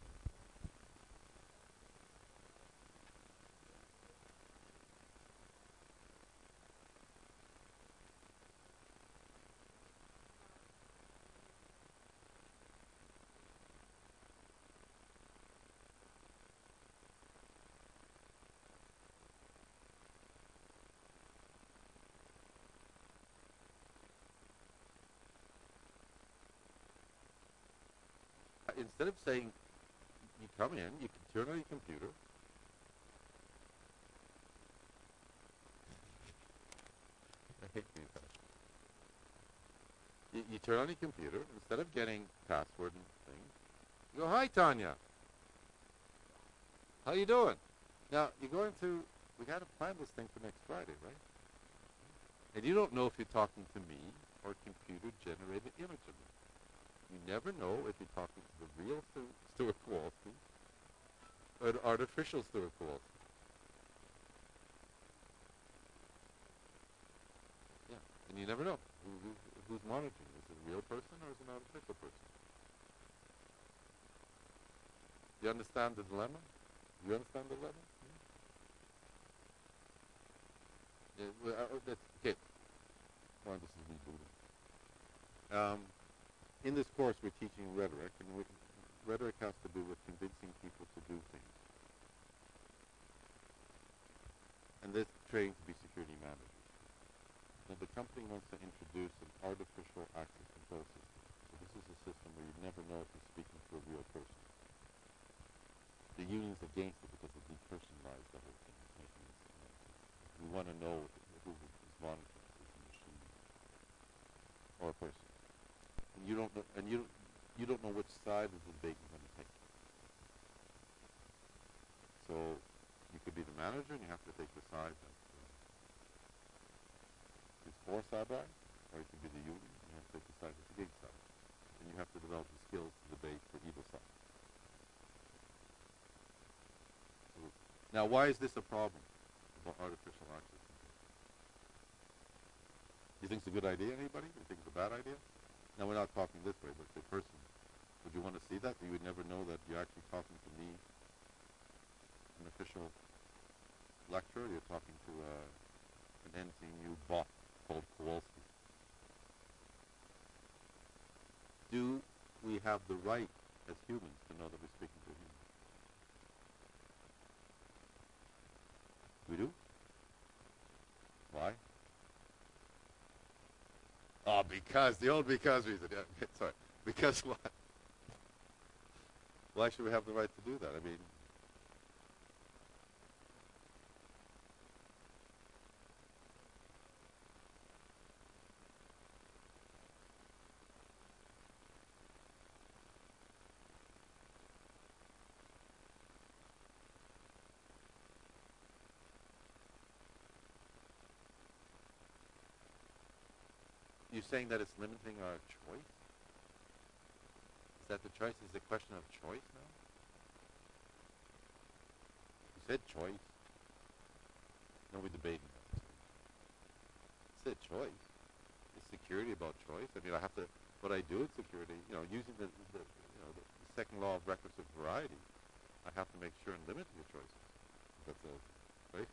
Instead of saying, you come in, you can turn on your computer. I hate being fast. You, you turn on your computer, instead of getting password and things, you go, hi, Tanya. How you doing? Now, you're going to, we got to plan this thing for next Friday, right? And you don't know if you're talking to me or a computer-generated image of me. You never know if you're talking to the real Stu- Stuart Kowalski or the artificial Stuart Kowalski. Yeah, and you never know who, who, who's monitoring. Is it a real person or is it an artificial person? Do you understand the dilemma? Do you understand the dilemma? Yeah, yeah well, uh, that's, okay. Well, this is me moving. Um, In this course, we're teaching rhetoric, and we, rhetoric has to do with convincing people to do things. And this training to be security managers. Now, the company wants to introduce an artificial access control system. So this is a system where you never know if you're speaking to a real person. The union's against it because it depersonalized the whole thing. It's making it, you know, we want to know who is monitoring. Is it a machine or a person? And you don't know, and you you don't know which side of the debate you're going to take. So you could be the manager, and you have to take the side that uh, is for Sabrai, or you could be the union, and you have to take the side that's against Sabrai. And you have to develop the skills to debate for either side. So now, why is this a problem about artificial access? Do you think it's a good idea, anybody? Do you think it's a bad idea? Now, we're not talking this way, but the person, would you want to see that? You would never know that you're actually talking to me, an official lecturer. You're talking to uh, an N C U bot called Kowalski. Do we have the right as humans to know that we're speaking to a human? Because, the old because reason. Yeah, okay, sorry. Because what? Why should we have the right to do that? I mean, you're saying that it's limiting our choice? Is that the choice? Is it a question of choice now? You said choice. No, we're debating that. You said choice. Is security about choice? I mean, I have to, what I do in security, you know, using the, the you know, the, the second law of recursive variety, I have to make sure and limit your choices. That's a, right?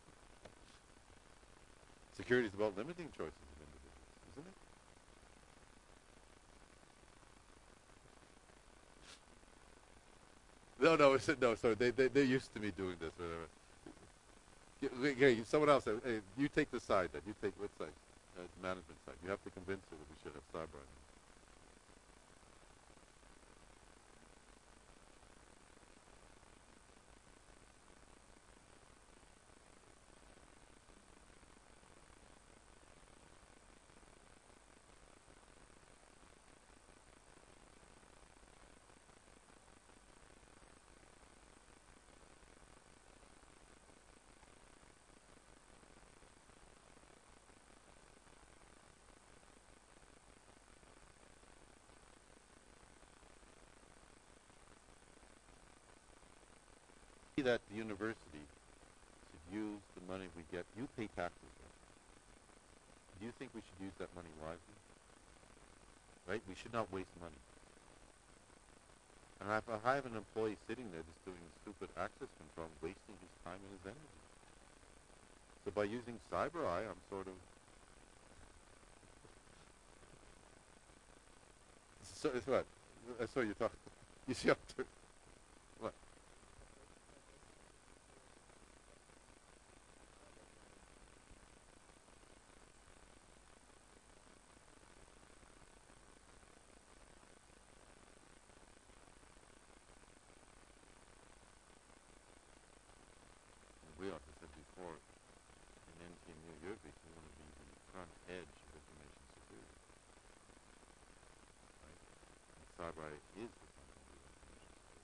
Security is about limiting choices of individuals, isn't it? No, no, it's, no, sorry, they, they, they're used to me doing this, whatever. Okay, someone else, uh, hey, you take the side then, you take what side? Uh, management side. You have to convince her that we should have cyber. That the university should use the money we get. You pay taxes, right? Do you think we should use that money wisely? Right? We should not waste money. And if I have an employee sitting there just doing stupid access control, wasting his time and his energy. So by using CyberEye, I'm sort of... So, it's what? I saw you talk. You see up to... What? We, like I said before, in N T N U Europe, we want to be the front edge of information security. Right? And CyberEye is the front edge of information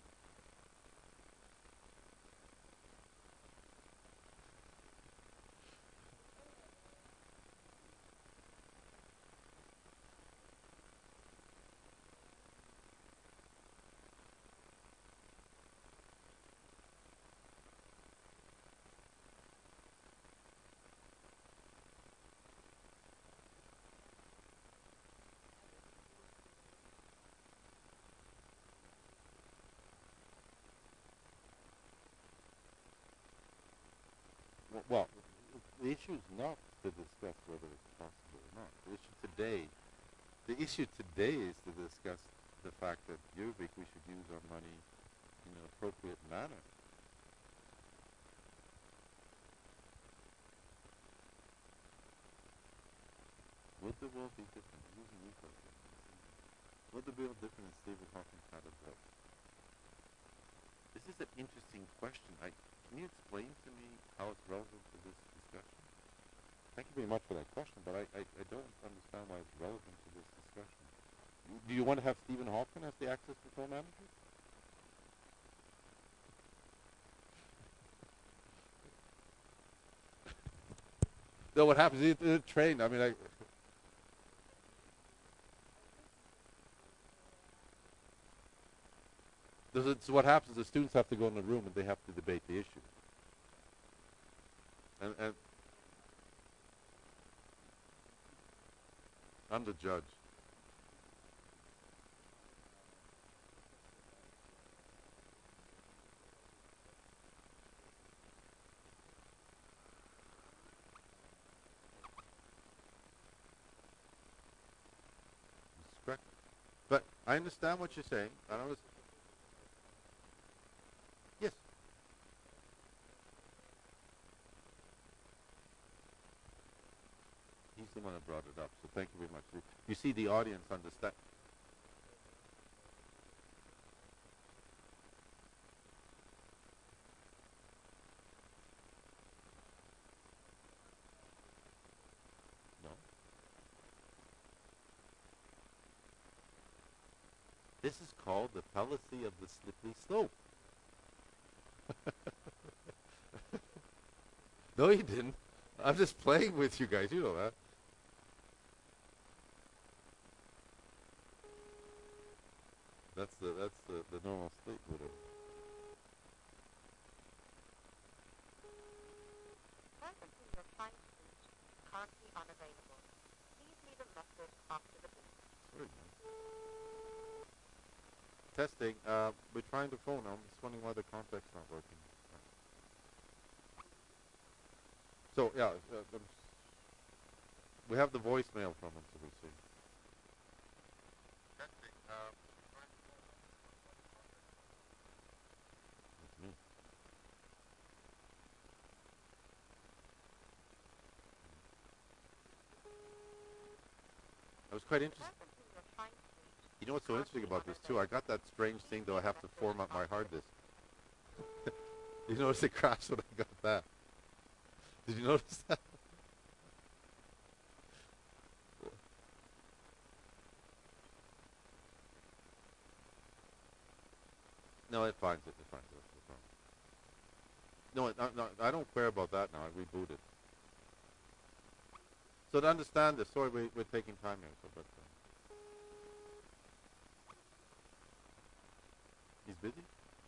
Well, the issue is not to discuss whether it's possible or not. The issue today, the issue today is to discuss the fact that Eurovic, we should use our money in an appropriate manner. Would the world be different? Using you for example. Would the world be different if Stephen Hawking had a vote? This is an interesting question. I, can you explain to me how it's relevant to this discussion? Thank you very much for that question, but I, I, I don't understand why it's relevant to this discussion. Do you want to have Stephen Hawking as the access control manager? No, what happens is the train. I mean, I. So what happens is the students have to go in the room and they have to debate the issue. And, and I'm the judge. That's correct. But I understand what you're saying. I don't understand. Yes. He's someone had brought it up, so thank you very much. You, you see the audience understand. No. This is called the fallacy of the slippery slope. No, you didn't. I'm just playing with you guys. You know that. That's the that's the, the normal state, whatever. Currently unavailable. Please leave a message after the beep. Very nice. Testing. Uh, we're trying the phone. I'm just wondering why the contact's not working. So yeah, uh, um, we have the voicemail from him, so we see. Testing. Uh, That's me. I was quite interested. You know what's so interesting about this too? I got that strange thing though. I have to format my hard disk. You notice it crashed when I got that. Did you notice that? No, it finds it. It finds it. That's the problem. No, it, no, no, I don't care about that now. I rebooted. So to understand this, sorry, we, we're taking time here. So, but uh, he's busy.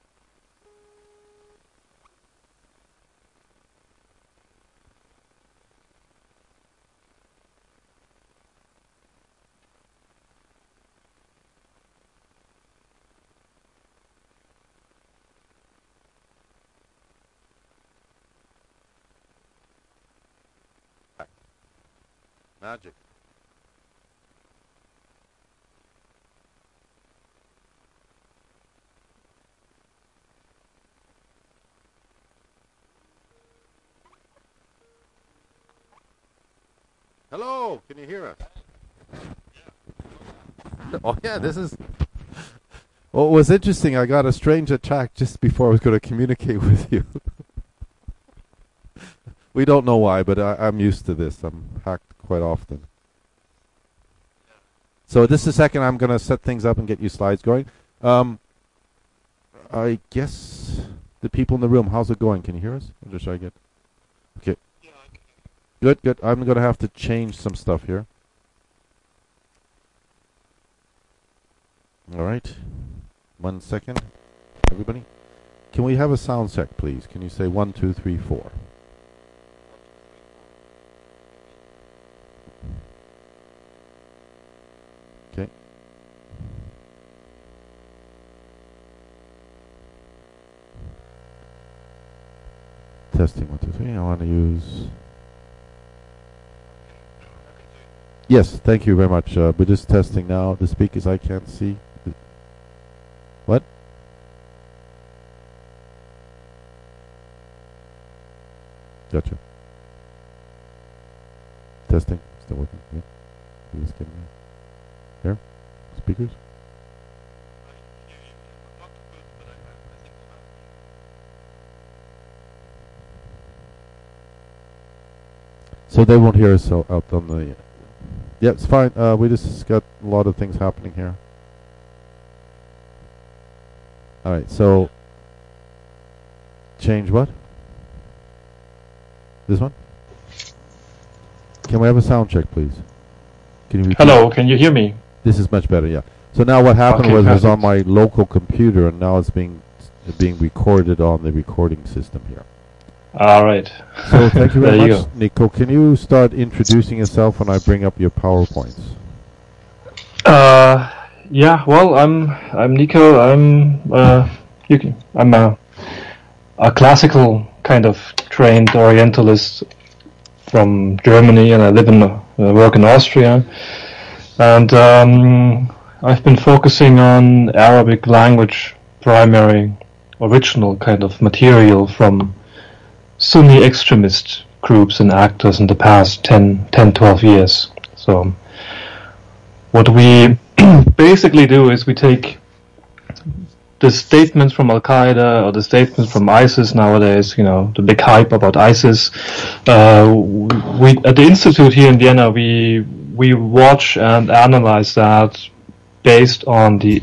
Magic. Hello, can you hear us? Oh yeah, this is. Well, it was interesting. I got a strange attack just before I was going to communicate with you. We don't know why, but I, I'm used to this. I'm hacked quite often. So this is a second. I'm going to set things up and get you slides going. Um, I guess the people in the room, how's it going? Can you hear us? Or should I get? Okay. Good, good. I'm going to have to change some stuff here. All right. One second. Everybody. Can we have a sound check, please? Can you say one, two, three, four? Okay. Testing one, two, three. I want to use. Yes, thank you very much. Uh, we're just testing now. The speakers I can't see. What? Gotcha. Testing. Still working. Yeah. We're just getting there. Here. Speakers. So they won't hear us so out on the. Yeah, it's fine. Uh, we just got a lot of things happening here. All right. So change what? This one? Can we have a sound check, please? Can you Hello, can you hear me? This is much better, yeah. So now what happened Okay, was it was perfect. on my local computer, and now it's being it's being recorded on the recording system here. All right. So thank you very There you much, go. Nico. Can you start introducing yourself when I bring up your PowerPoints? Uh, yeah. Well, I'm I'm Nico. I'm uh, you can, I'm a a classical kind of trained Orientalist from Germany, and I live in uh, work in Austria, and um, I've been focusing on Arabic language primary original kind of material from Sunni extremist groups and actors in the past ten, ten, twelve years. So what we basically do is we take the statements from Al-Qaeda or the statements from ISIS nowadays, you know, the big hype about ISIS. Uh, we at the Institute here in Vienna, we we watch and analyze that based on the.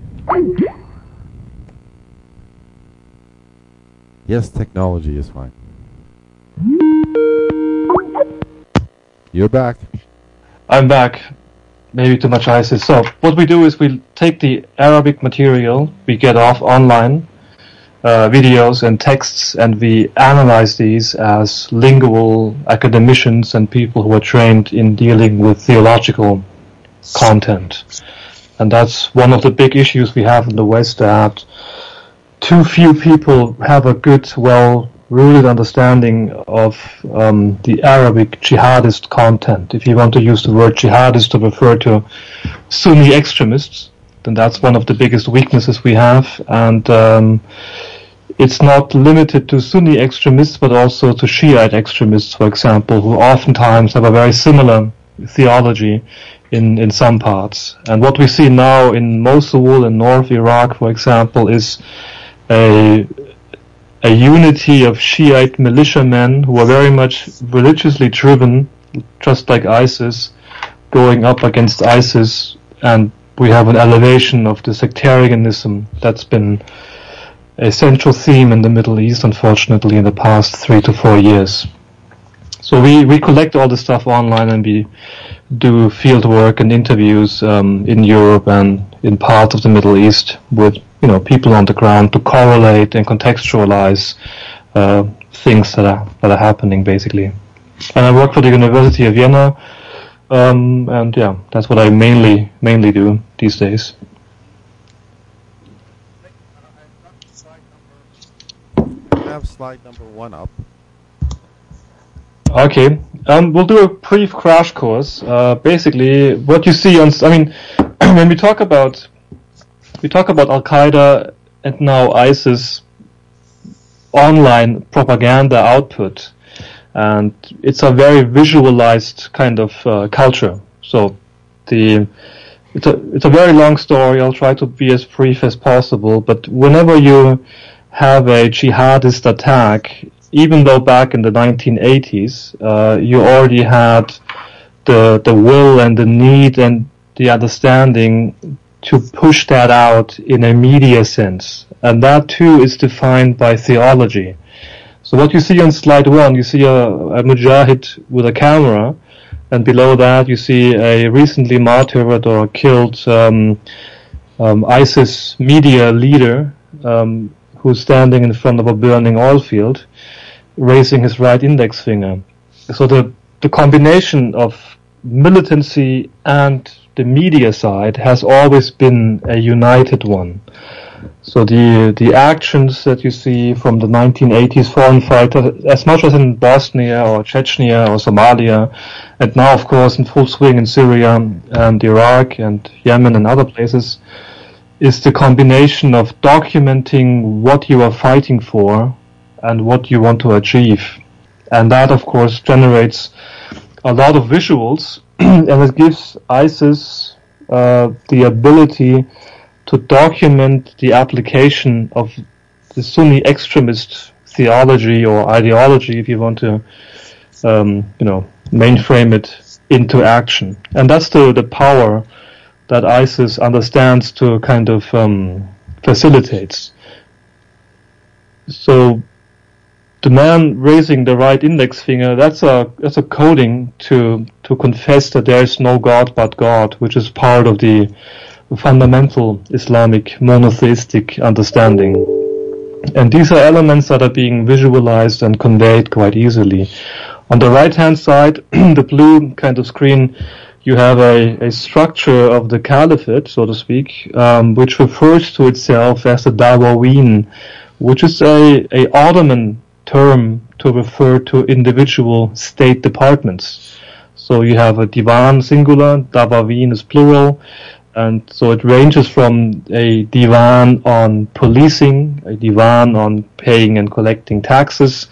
Yes, technology is fine. You're back. I'm back. Maybe too much ISIS. So what we do is we take the Arabic material we get off online, uh, videos and texts, and we analyze these as lingual academicians and people who are trained in dealing with theological content. And that's one of the big issues we have in the West, that too few people have a good, well-rooted understanding of um, the Arabic jihadist content. If you want to use the word jihadist to refer to Sunni extremists, then that's one of the biggest weaknesses we have. And um, it's not limited to Sunni extremists, but also to Shiite extremists, for example, who oftentimes have a very similar theology in, in some parts. And what we see now in Mosul in North Iraq, for example, is a a unity of Shiite militiamen who are very much religiously driven, just like ISIS, going up against ISIS, and we have an elevation of the sectarianism that's been a central theme in the Middle East, unfortunately, in the past three to four years. So we, we collect all the stuff online, and we do field work and interviews um, in Europe and in parts of the Middle East with, you know, people on the ground to correlate and contextualize uh, things that are that are happening, basically. And I work for the University of Vienna, um, and yeah, that's what I mainly mainly do these days. I have slide number one up. Okay, um, we'll do a brief crash course. Uh, basically, what you see on, I mean, when we talk about, we talk about Al-Qaeda and now ISIS online propaganda output, and it's a very visualized kind of uh, culture. So the, it's a, it's a very long story. I'll try to be as brief as possible, but whenever you have a jihadist attack, even though back in the nineteen eighties, uh, you already had the the will and the need and the understanding to push that out in a media sense. And that too is defined by theology. So what you see on slide one, you see a, a mujahid with a camera, and below that you see a recently martyred or killed um, um, ISIS media leader um, who's standing in front of a burning oil field, raising his right index finger. So the, the combination of militancy and the media side has always been a united one. So the the actions that you see from the nineteen eighties foreign fighters, as much as in Bosnia or Chechnya or Somalia, and now of course in full swing in Syria and Iraq and Yemen and other places, is the combination of documenting what you are fighting for and what you want to achieve. And that of course generates a lot of visuals, and it gives ISIS uh, the ability to document the application of the Sunni extremist theology or ideology, if you want to, um, you know, mainframe it into action. And that's the, the power that ISIS understands to kind of um, facilitates. So the man raising the right index finger, that's a that's a coding to to confess that there is no God but God, which is part of the fundamental Islamic monotheistic understanding. And these are elements that are being visualized and conveyed quite easily. On the right hand side, the blue kind of screen, you have a, a structure of the caliphate, so to speak, um, which refers to itself as the Dawawin, which is a, a Ottoman term to refer to individual state departments. So you have a Divan singular, Dawawin is plural, and so it ranges from a divan on policing, a divan on paying and collecting taxes,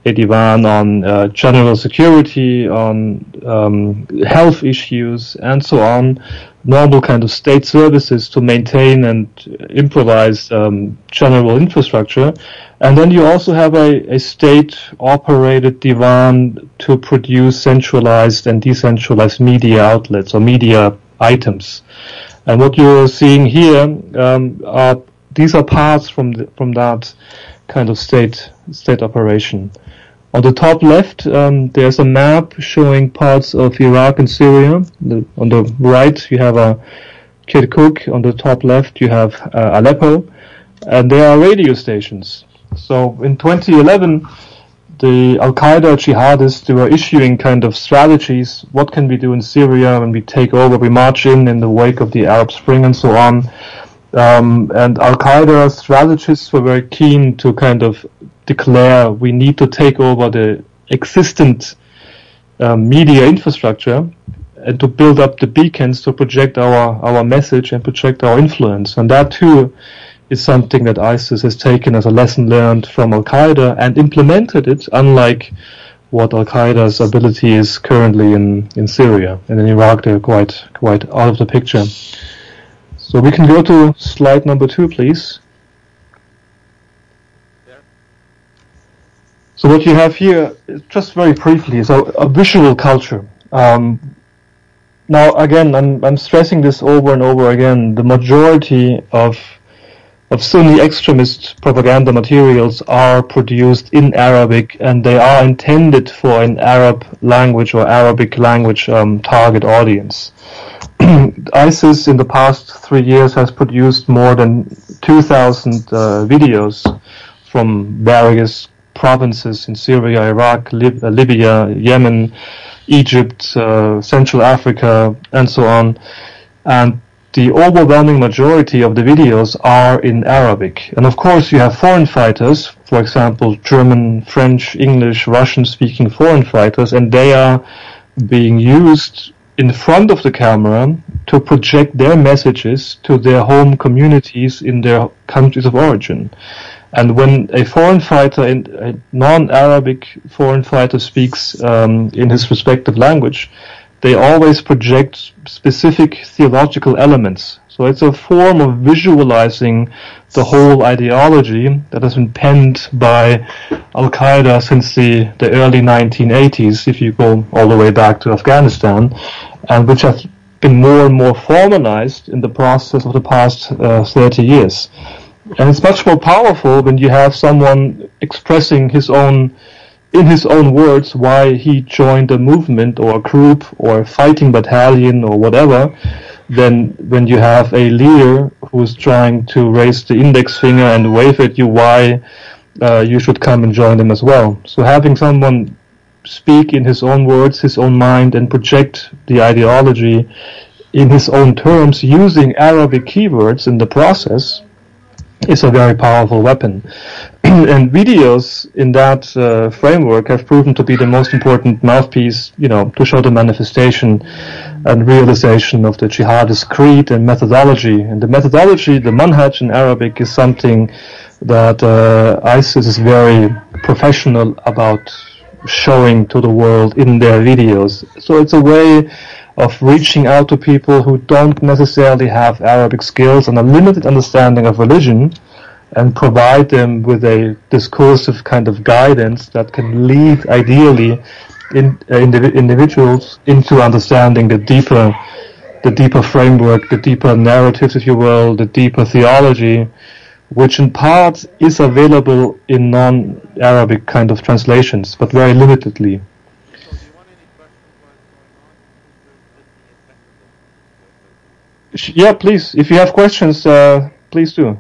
a divan on uh, general security, on um, health issues, and so on, normal kind of state services to maintain and improvise um, general infrastructure. And then you also have a, a state-operated divan to produce centralized and decentralized media outlets or media items. And what you're seeing here um, are these are parts from the, from that kind of state state operation. On the top left, um, there's a map showing parts of Iraq and Syria. The, on the right, you have a Kirkuk. On the top left, you have uh, Aleppo, and there are radio stations. So in twenty eleven, the Al-Qaeda jihadists, they were issuing kind of strategies. What can we do in Syria when we take over? We march in in the wake of the Arab Spring and so on. Um, and Al-Qaeda strategists were very keen to kind of declare we need to take over the existent um, media infrastructure and to build up the beacons to project our, our message and project our influence. And that too is something that ISIS has taken as a lesson learned from Al-Qaeda and implemented it, unlike what Al-Qaeda's ability is currently in, in Syria. And in Iraq they're quite, quite out of the picture. So we can go to slide number two, please. So what you have here, just very briefly, is a, a visual culture. Um, now, again, I'm, I'm stressing this over and over again. The majority of of Sunni extremist propaganda materials are produced in Arabic, and they are intended for an Arab language or Arabic language um, target audience. ISIS in the past three years has produced more than two thousand uh, videos from various provinces in Syria, Iraq, Lib- uh, Libya, Yemen, Egypt, uh, Central Africa, and so on. And the overwhelming majority of the videos are in Arabic. And of course you have foreign fighters, for example, German, French, English, Russian-speaking foreign fighters, and they are being used in front of the camera to project their messages to their home communities in their countries of origin. And when a foreign fighter, a non-Arabic foreign fighter speaks um, in his respective language, they always project specific theological elements. So it's a form of visualizing the whole ideology that has been penned by Al-Qaeda since the, the early nineteen eighties, if you go all the way back to Afghanistan, and which has been more and more formalized in the process of the past uh, thirty years. And it's much more powerful when you have someone expressing his own, in his own words, why he joined a movement or a group or a fighting battalion or whatever, than when you have a leader who's trying to raise the index finger and wave at you why uh, you should come and join them as well. So having someone speak in his own words, his own mind, and project the ideology in his own terms using Arabic keywords in the process is a very powerful weapon. And videos in that uh, framework have proven to be the most important mouthpiece, you know, to show the manifestation and realization of the jihadist creed and methodology. And the methodology, the manhaj in Arabic, is something that uh, ISIS is very professional about showing to the world in their videos. So it's a way of reaching out to people who don't necessarily have Arabic skills and a limited understanding of religion, and provide them with a discursive kind of guidance that can lead, ideally, in, uh, indiv- individuals into understanding the deeper, the deeper framework, the deeper narratives, if you will, the deeper theology, which in part is available in non-Arabic kind of translations, but very limitedly. Yeah, please. If you have questions, uh, please do.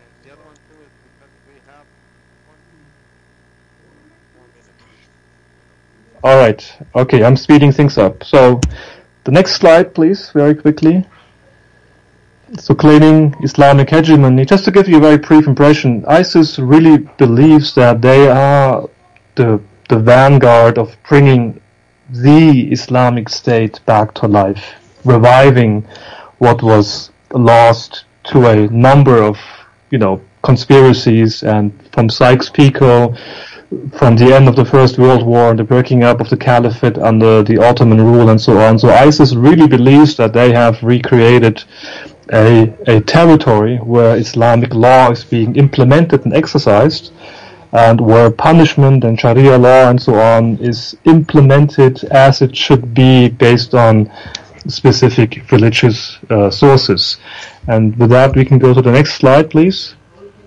All right. Okay, I'm speeding things up. So, the next slide, please, very quickly. So, claiming Islamic hegemony. Just to give you a very brief impression, ISIS really believes that they are the the vanguard of bringing the Islamic State back to life, reviving what was lost to a number of, you know, conspiracies, and from Sykes-Picot from the end of the First World War and the breaking up of the caliphate under the Ottoman rule and so on. So ISIS really believes that they have recreated a, a territory where Islamic law is being implemented and exercised, and where punishment and Sharia law and so on is implemented as it should be based on specific religious uh, sources. And with that, we can go to the next slide, please.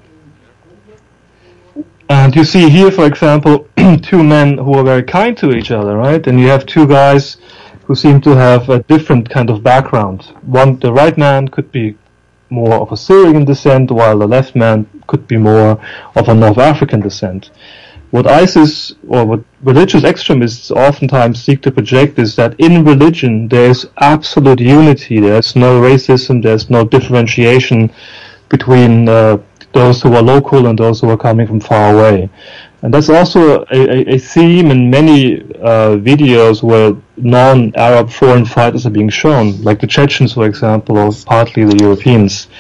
And you see here, for example, two men who are very kind to each other, right? And you have two guys who seem to have a different kind of background. One, the right man could be more of a Syrian descent, while the left man could be more of a North African descent. What ISIS, or what religious extremists oftentimes seek to project, is that in religion there is absolute unity. There's no racism, there's no differentiation between uh, those who are local and those who are coming from far away. And that's also a, a, a theme in many uh, videos where non-Arab foreign fighters are being shown, like the Chechens, for example, or partly the Europeans.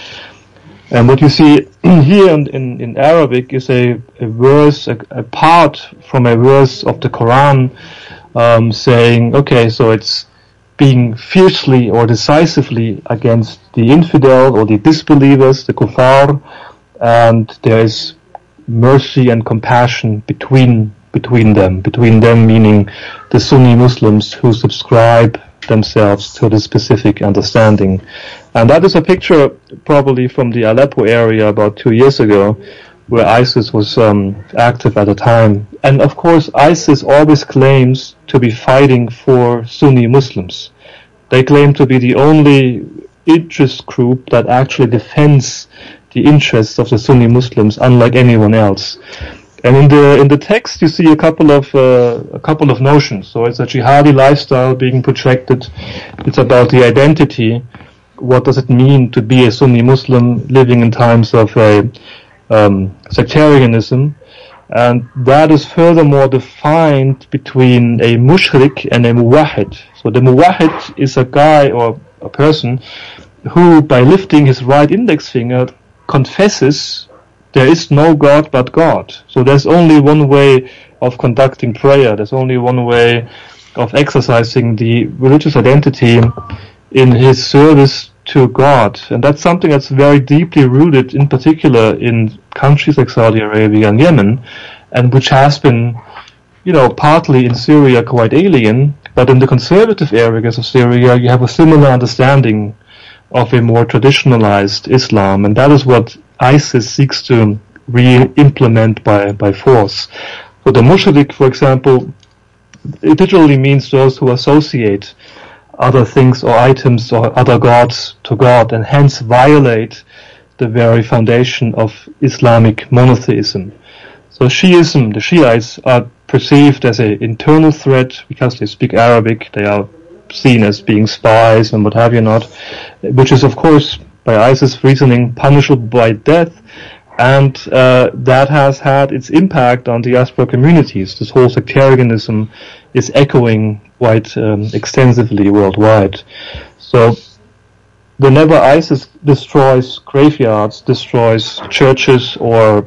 And what you see here in, in, in Arabic is a, a verse, a, a part from a verse of the Quran, um, saying, okay, so it's being fiercely or decisively against the infidel or the disbelievers, the kuffar, and there is mercy and compassion between between them, between them meaning the Sunni Muslims who subscribe themselves to the specific understanding. And that is a picture probably from the Aleppo area about two years ago, where ISIS was um, active at the time. And of course, ISIS always claims to be fighting for Sunni Muslims. They claim to be the only interest group that actually defends the interests of the Sunni Muslims, unlike anyone else. And in the in the text, you see a couple of uh, a couple of notions. So it's a jihadi lifestyle being projected. It's about the identity. What does it mean to be a Sunni Muslim living in times of a um, sectarianism? And that is furthermore defined between a mushrik and a muwahid. So the muwahid is a guy or a person who, by lifting his right index finger, confesses there is no God but God. So there's only one way of conducting prayer. There's only one way of exercising the religious identity in his service to God. And that's something that's very deeply rooted, in particular in countries like Saudi Arabia and Yemen, and which has been, you know, partly in Syria quite alien, but in the conservative areas of Syria you have a similar understanding of a more traditionalized Islam, and that is what ISIS seeks to re-implement by, by force. So the mushrik, for example, it literally means those who associate other things or items or other gods to God, and hence violate the very foundation of Islamic monotheism. So Shiism, the Shiites, are perceived as an internal threat because they speak Arabic. They are seen as being spies and what have you not, which is of course by ISIS reasoning punishable by death, and uh, that has had its impact on diaspora communities. This whole sectarianism is echoing quite um, extensively worldwide. So whenever ISIS destroys graveyards, destroys churches or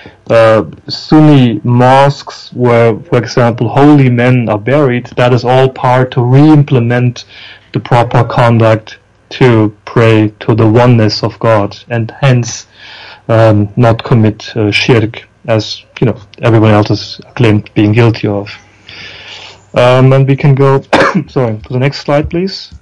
Uh, Sunni mosques where, for example, holy men are buried, that is all part to re-implement the proper conduct to pray to the oneness of God, and hence um, not commit uh, shirk, as you know everyone else is claimed being guilty of. Um, and we can go, sorry, to the next slide, please.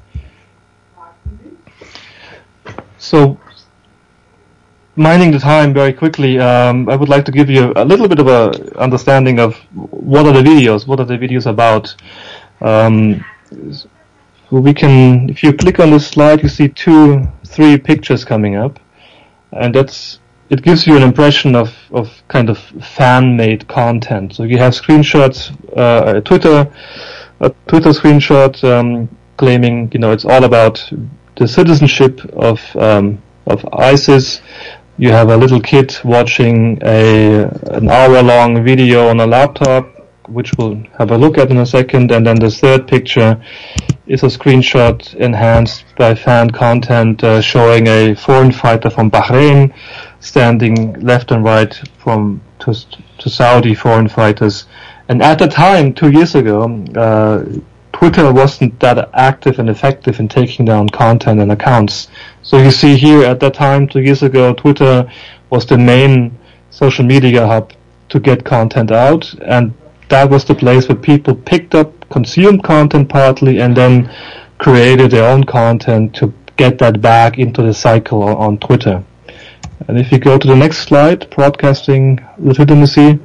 So, minding the time very quickly, um, I would like to give you a little bit of a understanding of what are the videos, what are the videos about. Um, so we can, if you click on this slide, you see two, three pictures coming up, and that's, it gives you an impression of, of kind of fan-made content. So you have screenshots, uh, a Twitter, a Twitter screenshot um, claiming, you know, it's all about the citizenship of um, of ISIS. You have a little kid watching a an hour-long video on a laptop, which we'll have a look at in a second, and then the third picture is a screenshot enhanced by fan content uh, showing a foreign fighter from Bahrain standing left and right from to, to Saudi foreign fighters. And at the time, two years ago, uh, Twitter wasn't that active and effective in taking down content and accounts. So you see here, at that time, two years ago, Twitter was the main social media hub to get content out, and that was the place where people picked up, consumed content partly, and then created their own content to get that back into the cycle on, on Twitter. And if you go to the next slide, broadcasting legitimacy,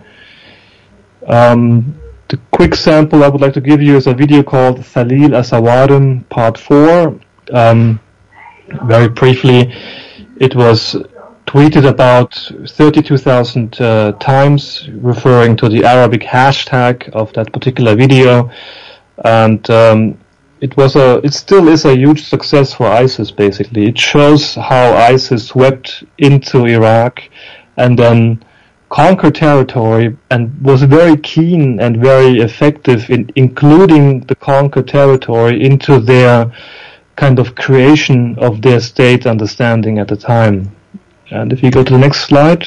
um, the quick sample I would like to give you is a video called Thalil Asawarim Part four. Um, very briefly, it was tweeted about thirty-two thousand uh, times, referring to the Arabic hashtag of that particular video, and um, it was a, it still is a huge success for ISIS. Basically, it shows how ISIS swept into Iraq and then conquered territory, and was very keen and very effective in including the conquered territory into their kind of creation of their state understanding at the time. And if you go to the next slide,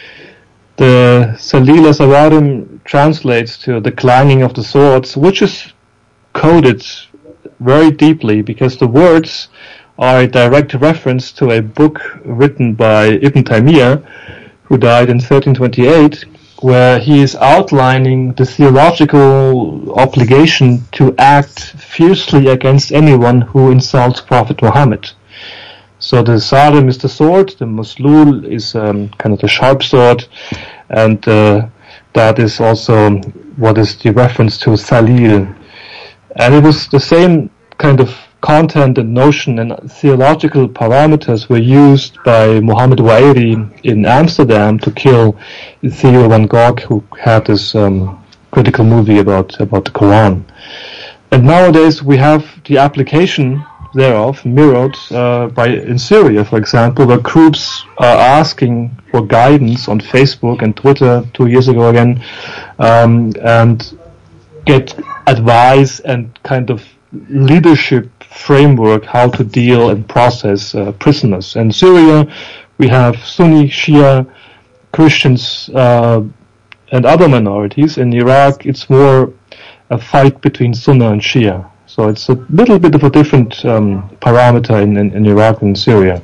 the Thalil Asawarim translates to the clanging of the swords, which is coded very deeply because the words are a direct reference to a book written by Ibn Taymiyyah, who died in thirteen twenty-eight, where he is outlining the theological obligation to act fiercely against anyone who insults Prophet Muhammad. So the Sarim is the sword, the Maslul is um, kind of the sharp sword, and uh, that is also what is the reference to Thalil. And it was the same kind of content and notion and theological parameters were used by Muhammad Wairi in Amsterdam to kill Theo van Gogh, who had this um, critical movie about, about the Quran. And nowadays we have the application thereof mirrored uh, by in Syria, for example, where groups are asking for guidance on Facebook and Twitter two years ago again, um, and get advice and kind of leadership framework how to deal and process uh, prisoners. In Syria, we have Sunni, Shia, Christians, uh, and other minorities. In Iraq, it's more a fight between Sunni and Shia. So it's a little bit of a different um, parameter in, in, in Iraq and Syria.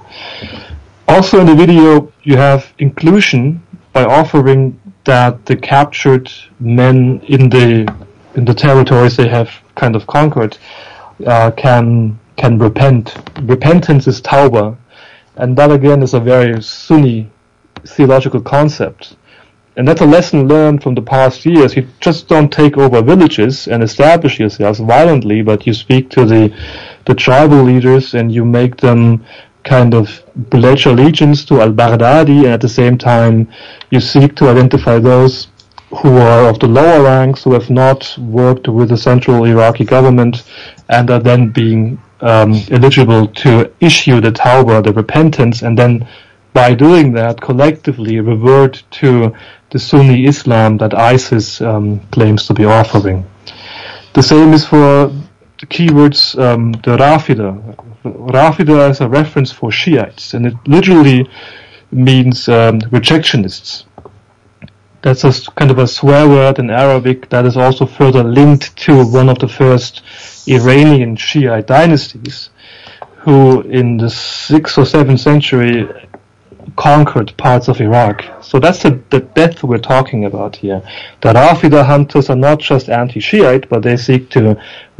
Also in the video, you have inclusion by offering that the captured men in the in the territories they have kind of conquered uh, can can repent. Repentance is tawbah, and that again is a very Sunni theological concept. And that's a lesson learned from the past years. You just don't take over villages and establish yourselves violently, but you speak to the the tribal leaders and you make them kind of pledge allegiance to al-Baghdadi, and at the same time you seek to identify those who are of the lower ranks, who have not worked with the central Iraqi government and are then being um, eligible to issue the tawbah, the repentance, and then by doing that collectively revert to the Sunni Islam that ISIS um, claims to be offering. The same is for the keywords um, the Rafida. Rafida is a reference for Shiites, and it literally means um, rejectionists. That's a kind of a swear word in Arabic that is also further linked to one of the first Iranian Shiite dynasties, who in the sixth or seventh century conquered parts of Iraq. So that's the, the death we're talking about here. The Rafida hunters are not just anti-Shiite, but they seek to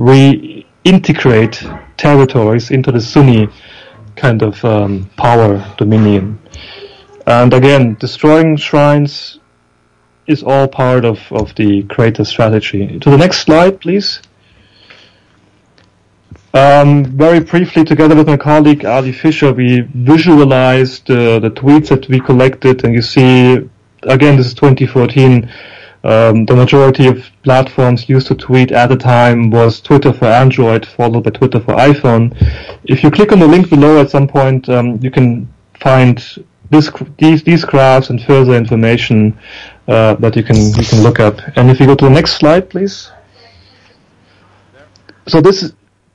reintegrate territories into the Sunni kind of um, power dominion. And again, destroying shrines is all part of, of the greater strategy. To the next slide, please. Um, very briefly, together with my colleague Ali Fisher, we visualized uh, the tweets that we collected, and you see, again, this is twenty fourteen, um, the majority of platforms used to tweet at the time was Twitter for Android, followed by Twitter for iPhone. If you click on the link below at some point, um, you can find this, these, these graphs and further information uh, that you can, you can look up. And if you go to the next slide, please. So this is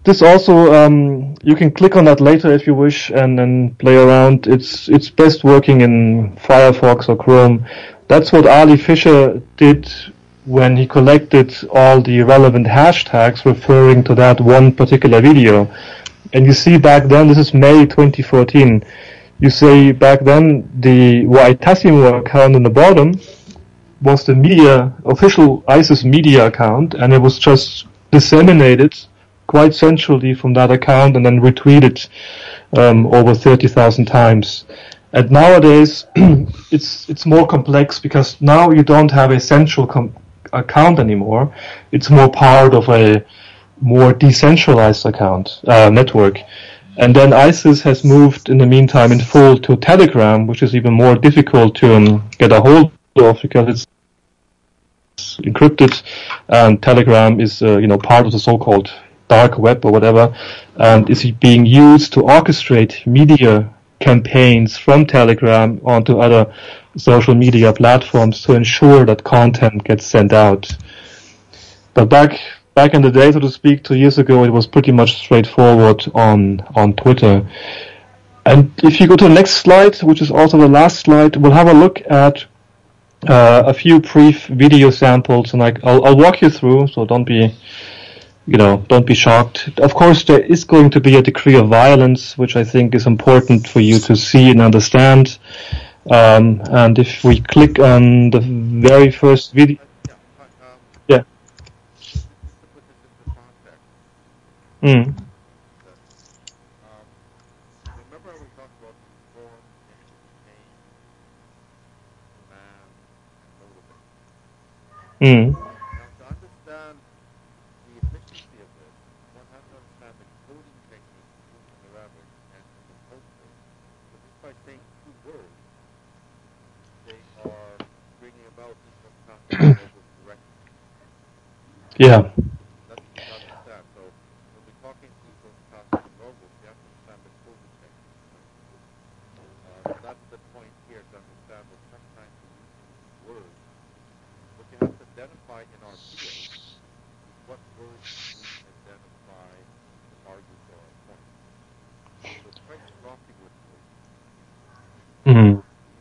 this also, um, you can click on that later if you wish and then play around. It's it's best working in Firefox or Chrome. That's what Ali Fisher did when he collected all the relevant hashtags referring to that one particular video. And you see back then, this is May twenty fourteen, you see back then the Waitasimo account on the bottom was the media, official ISIS media account, and it was just disseminated quite centrally from that account and then retweeted um, over thirty thousand times. And nowadays, it's it's more complex because now you don't have a central com- account anymore. It's more part of a more decentralized account, uh, network. And then ISIS has moved in the meantime in full to Telegram, which is even more difficult to um, get a hold of because it's encrypted, and Telegram is uh, you know part of the so-called dark web or whatever, and is being used to orchestrate media campaigns from Telegram onto other social media platforms to ensure that content gets sent out. But back back in the day, so to speak, two years ago, it was pretty much straightforward on on Twitter. And if you go to the next slide, which is also the last slide, we'll have a look at uh, a few brief video samples, and I, I'll, I'll walk you through, so don't be, you know, don't be shocked. Of course, there is going to be a degree of violence, which I think is important for you to see and understand. Um, and if we click on the very first video, yeah. Mm. Mm. Yeah. Mm.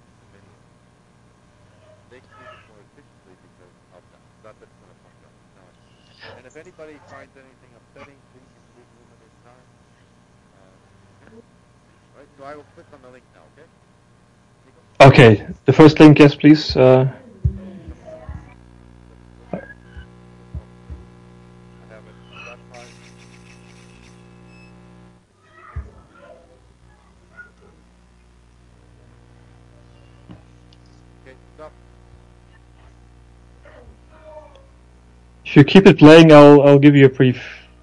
And if anybody finds anything upsetting, please leave limited time. Uh, right, so I will click on the link now, okay? Okay, the first link, yes, please. Uh, If you keep it playing, I'll I'll give you a brief.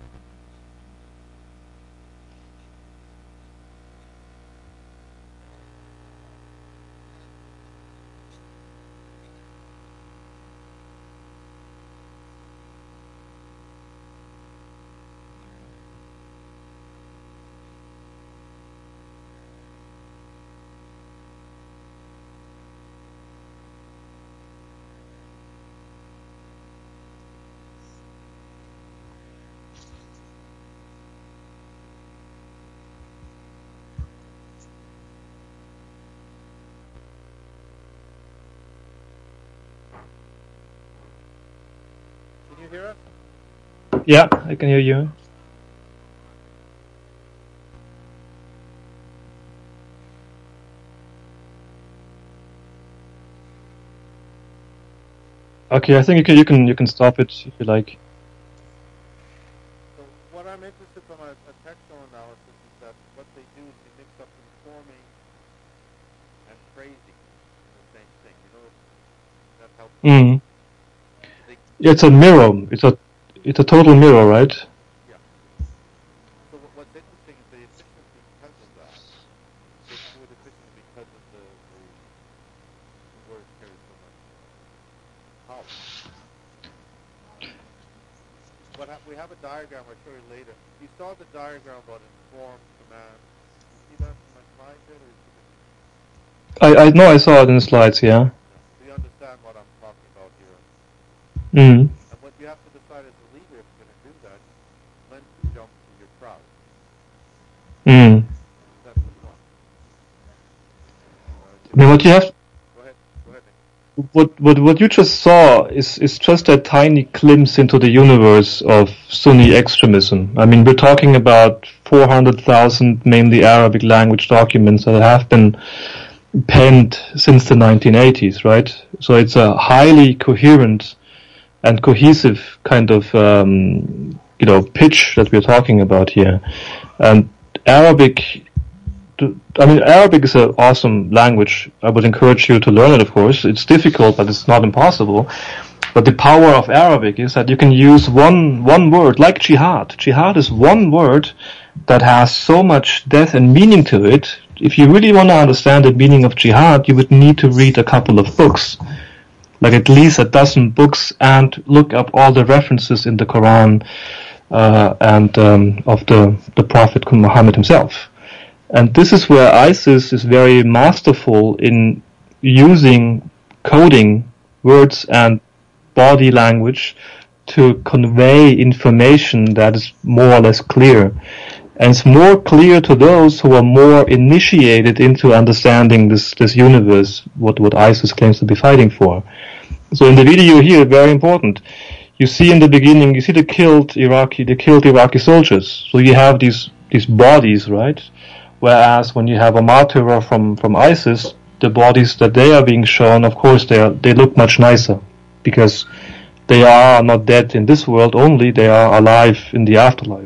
Can you hear us? Yeah, I can hear you. Okay, I think you can you can you can stop it if you like. So what I'm interested from a, a textual analysis is that what they do is they mix up informing and praising in the same thing. You know, that helps. Mm. It's a mirror. It's a it's a total mirror, right? Yeah. So what, what's interesting is the efficiency because of that. It's more efficient because of the, the, the words carry so much power. But ha- we have a diagram I'll show you later. You saw the diagram about inform, command. You see that in my slide there? Or is it I I know I saw it in the slides. Yeah. Do you understand what I'm talking about here? Mm. And what you have to decide as a leader if you're going to do that, when to jump to your Mm. I mean, what you have, what what what you just saw is is just a tiny glimpse into the universe of Sunni extremism. I mean, we're talking about four hundred thousand mainly Arabic language documents that have been penned since the nineteen eighties, right? So it's a highly coherent and cohesive kind of um, you know pitch that we're talking about here. And Arabic, I mean, Arabic is an awesome language. I would encourage you to learn it, of course. It's difficult, but it's not impossible. But the power of Arabic is that you can use one one word, like jihad. Jihad is one word that has so much depth and meaning to it. If you really want to understand the meaning of jihad, you would need to read a couple of books, like at least a dozen books, and look up all the references in the Quran uh, and um, of the, the Prophet Muhammad himself. And this is where ISIS is very masterful in using coding, words and body language to convey information that is more or less clear. And it's more clear to those who are more initiated into understanding this, this universe, what, what ISIS claims to be fighting for. So in the video here, very important, you see in the beginning, you see the killed Iraqi, the killed Iraqi soldiers. So you have these, these bodies, right? Whereas when you have a martyr from, from ISIS, the bodies that they are being shown, of course, they are, they look much nicer because they are not dead in this world only, they are alive in the afterlife.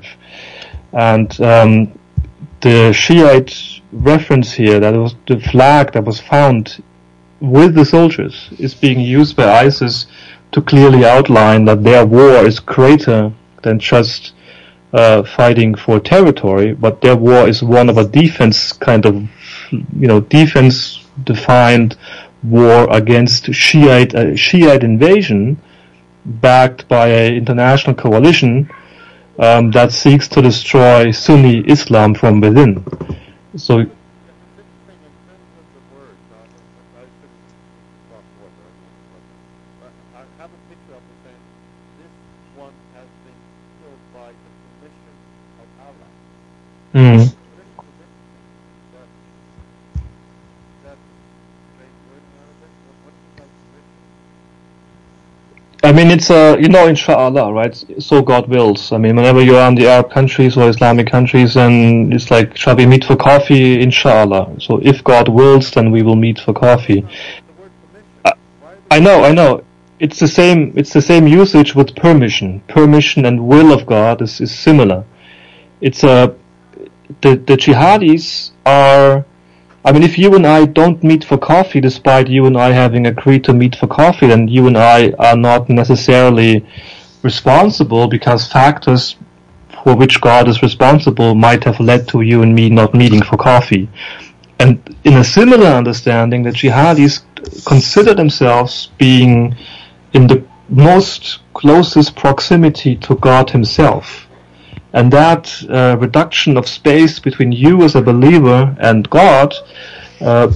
And um, the Shiite reference here, that was the flag that was found with the soldiers, is being used by ISIS to clearly outline that their war is greater than just uh, fighting for territory, but their war is one of a defense kind of, you know, defense-defined war against Shiite uh, Shiite invasion, backed by an international coalition um, that seeks to destroy Sunni Islam from within. So. Mm. I mean, it's a, uh, you know, inshallah, right? So God wills. I mean, whenever you're on the Arab countries or Islamic countries, and it's like, shall we meet for coffee? Inshallah. So if God wills, then we will meet for coffee. I, I know, I know. It's the same, it's the same usage with permission. Permission and will of God is, is similar. It's a, the, the jihadis are, I mean, if you and I don't meet for coffee, despite you and I having agreed to meet for coffee, then you and I are not necessarily responsible, because factors for which God is responsible might have led to you and me not meeting for coffee. And in a similar understanding, the jihadis consider themselves being in the most closest proximity to God himself. And that uh, reduction of space between you as a believer and God uh,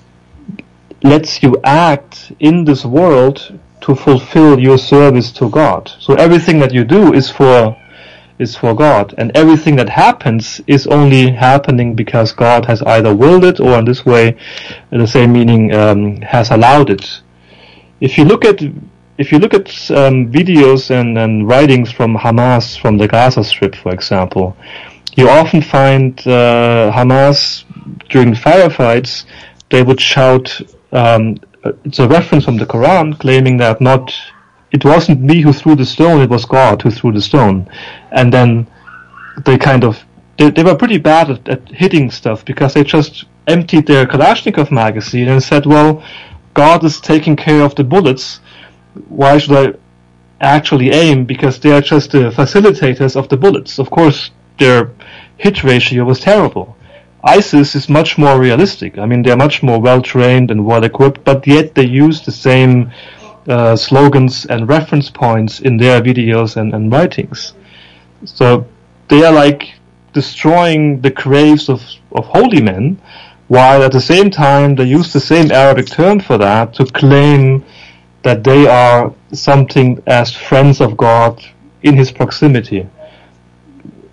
lets you act in this world to fulfill your service to God. So everything that you do is for is for God, and everything that happens is only happening because God has either willed it, or in this way, in the same meaning, um, has allowed it. If you look at If you look at um, videos and, and writings from Hamas from the Gaza Strip, for example, you often find uh, Hamas during firefights, they would shout, um, it's a reference from the Quran claiming that not, it wasn't me who threw the stone, it was God who threw the stone. And then they kind of, they, they were pretty bad at, at hitting stuff, because they just emptied their Kalashnikov magazine and said, well, God is taking care of the bullets. Why should I actually aim? Because they are just the facilitators of the bullets. Of course, their hit ratio was terrible. ISIS is much more realistic. I mean, they're much more well-trained and well-equipped, but yet they use the same uh, slogans and reference points in their videos and, and writings. So they are like destroying the graves of, of holy men, while at the same time they use the same Arabic term for that to claim that they are something as friends of God in his proximity.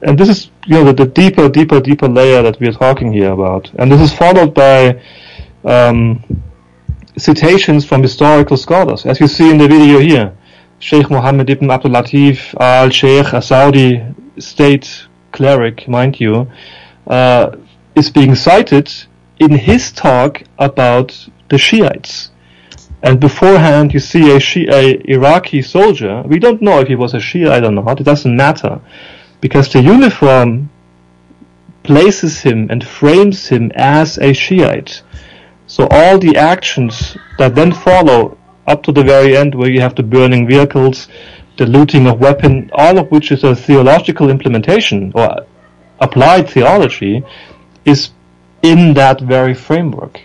and this is, you know, the, the deeper, deeper, deeper layer that we are talking here about. And this is followed by um, citations from historical scholars, as you see in the video here. Sheikh Mohammed ibn Abdul Latif al-Sheikh, a Saudi state cleric, mind you, uh, is being cited in his talk about the Shiites. And beforehand, you see a, Shi- a Iraqi soldier. We don't know if he was a Shiite or not. It doesn't matter, because the uniform places him and frames him as a Shiite. So all the actions that then follow up to the very end, where you have the burning vehicles, the looting of weapons, all of which is a theological implementation or applied theology, is in that very framework.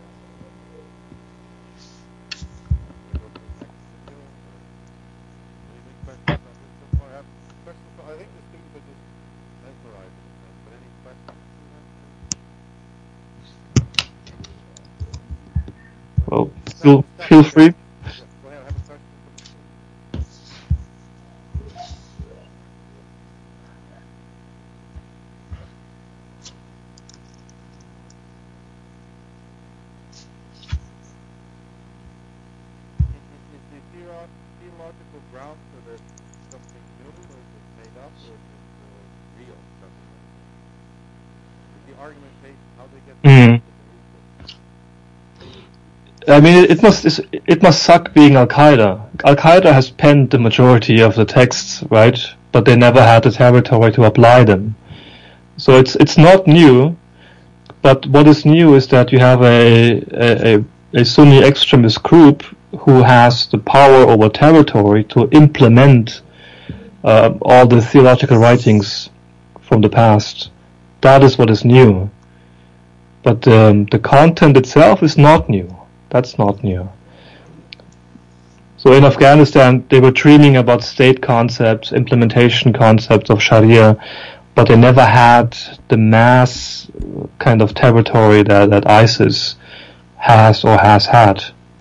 Well, feel, feel free. Mm. I mean, it must it must suck being Al Qaeda. Al Qaeda has penned the majority of the texts, right? But they never had the territory to apply them. So it's it's not new. But what is new is that you have a a, a Sunni extremist group who has the power over territory to implement uh, all the theological writings from the past. That is what is new. But um, the content itself is not new. That's not new. So in Afghanistan, they were dreaming about state concepts, implementation concepts of Sharia, but they never had the mass kind of territory that, that ISIS has or has had.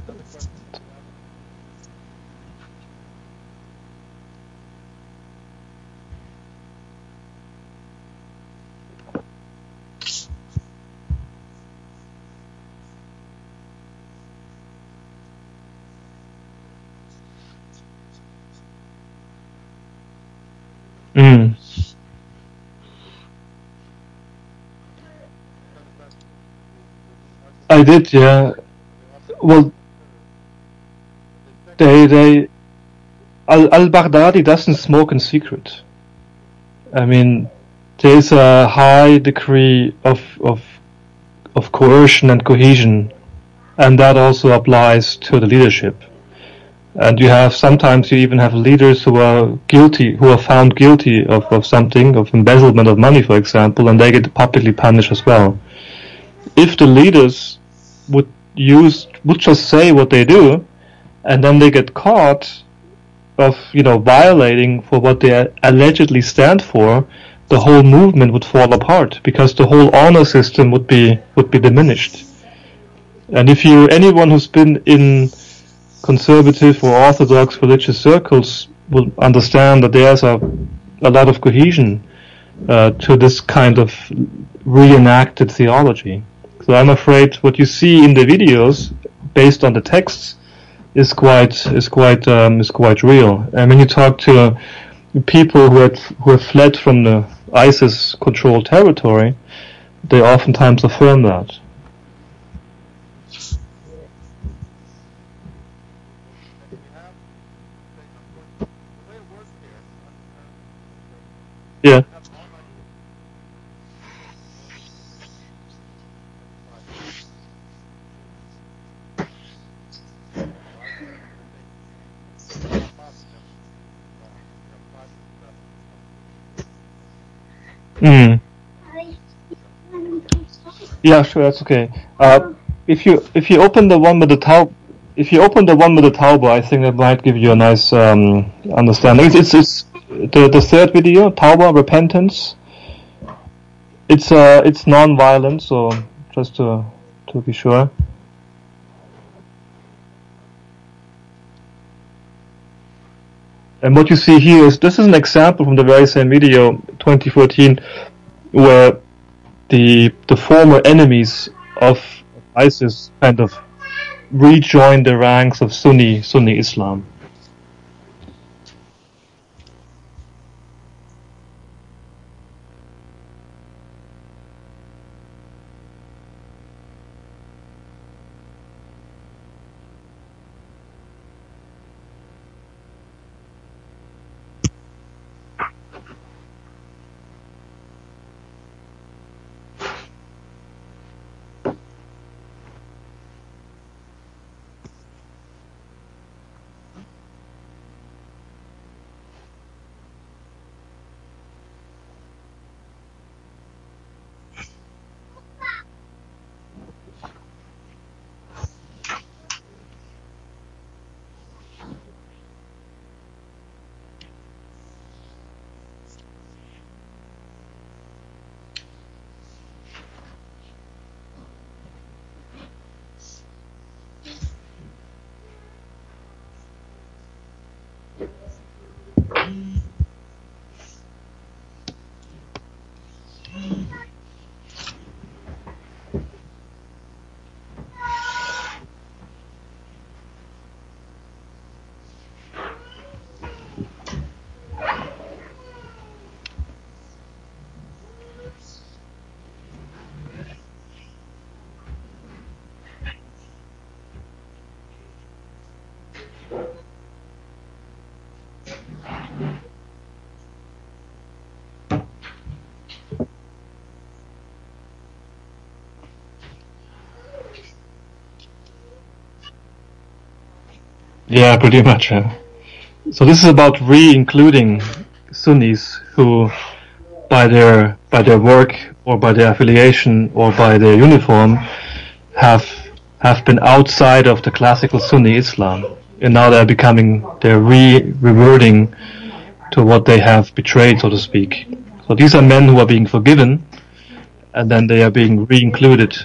Mm. I did, yeah. Well, they, they, Al, al-Baghdadi doesn't smoke in secret. I mean, there's a high degree of, of, of coercion and cohesion, and that also applies to the leadership. And you have, sometimes you even have leaders who are guilty, who are found guilty of, of something, of embezzlement of money, for example, and they get publicly punished as well. If the leaders would use, would just say what they do, and then they get caught of, you know, violating for what they allegedly stand for, the whole movement would fall apart, because the whole honor system would be, would be diminished. And if you, anyone who's been in conservative or orthodox religious circles will understand that there's a, a lot of cohesion uh, to this kind of reenacted theology. So I'm afraid what you see in the videos, based on the texts, is quite is quite um, is quite real. And when you talk to people who had who have fled from the ISIS-controlled territory, they oftentimes affirm that. Yeah. Mm. Yeah, sure, that's okay. Uh, if you if you open the one with the tau, if you open the one with the Tauba, I think that might give you a nice um, understanding. It's, it's it's the the third video, Tauba, repentance. It's uh it's non-violent, so just to to be sure. And what you see here is, this is an example from the very same video twenty fourteen, where the the former enemies of ISIS kind of rejoined the ranks of Sunni Sunni Islam. Yeah, pretty much. Uh. So this is about re-including Sunnis who, by their by their work or by their affiliation or by their uniform, have have been outside of the classical Sunni Islam, and now they're becoming they're re-reverting to what they have betrayed, so to speak. So these are men who are being forgiven, and then they are being re-included.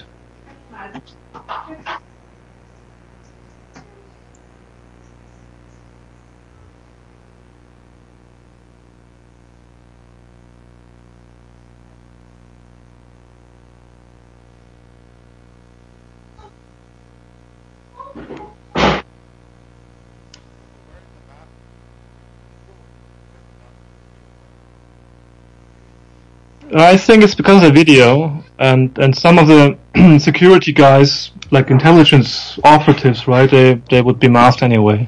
I think it's because of the video, and, and some of the security guys, like intelligence operatives, right, they, they would be masked anyway.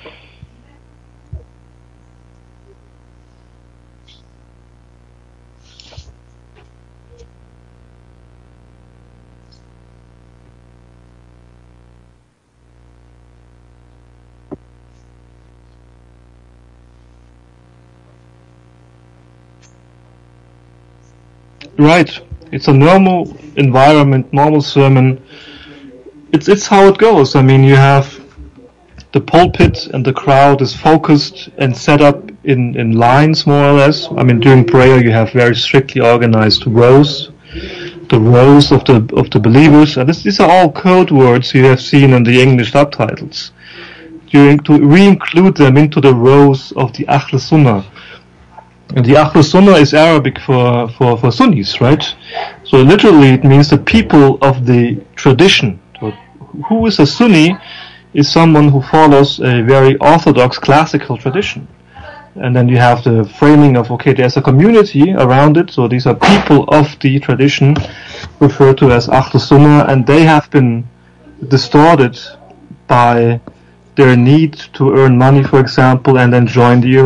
Right. It's a normal environment, normal sermon. It's it's how it goes. I mean, you have the pulpit and the crowd is focused and set up in, in lines, more or less. I mean, during prayer you have very strictly organized rows, the rows of the of the believers. And this, these are all code words you have seen in the English subtitles. During, to re-include them into the rows of the Ahl Sunnah. And the Ahl Sunnah is Arabic for, for, for Sunnis, right? So literally it means the people of the tradition. So who is a Sunni is someone who follows a very orthodox classical tradition. And then you have the framing of, okay, there's a community around it, so these are people of the tradition referred to as Ahl Sunnah, and they have been distorted by their need to earn money, for example, and then join the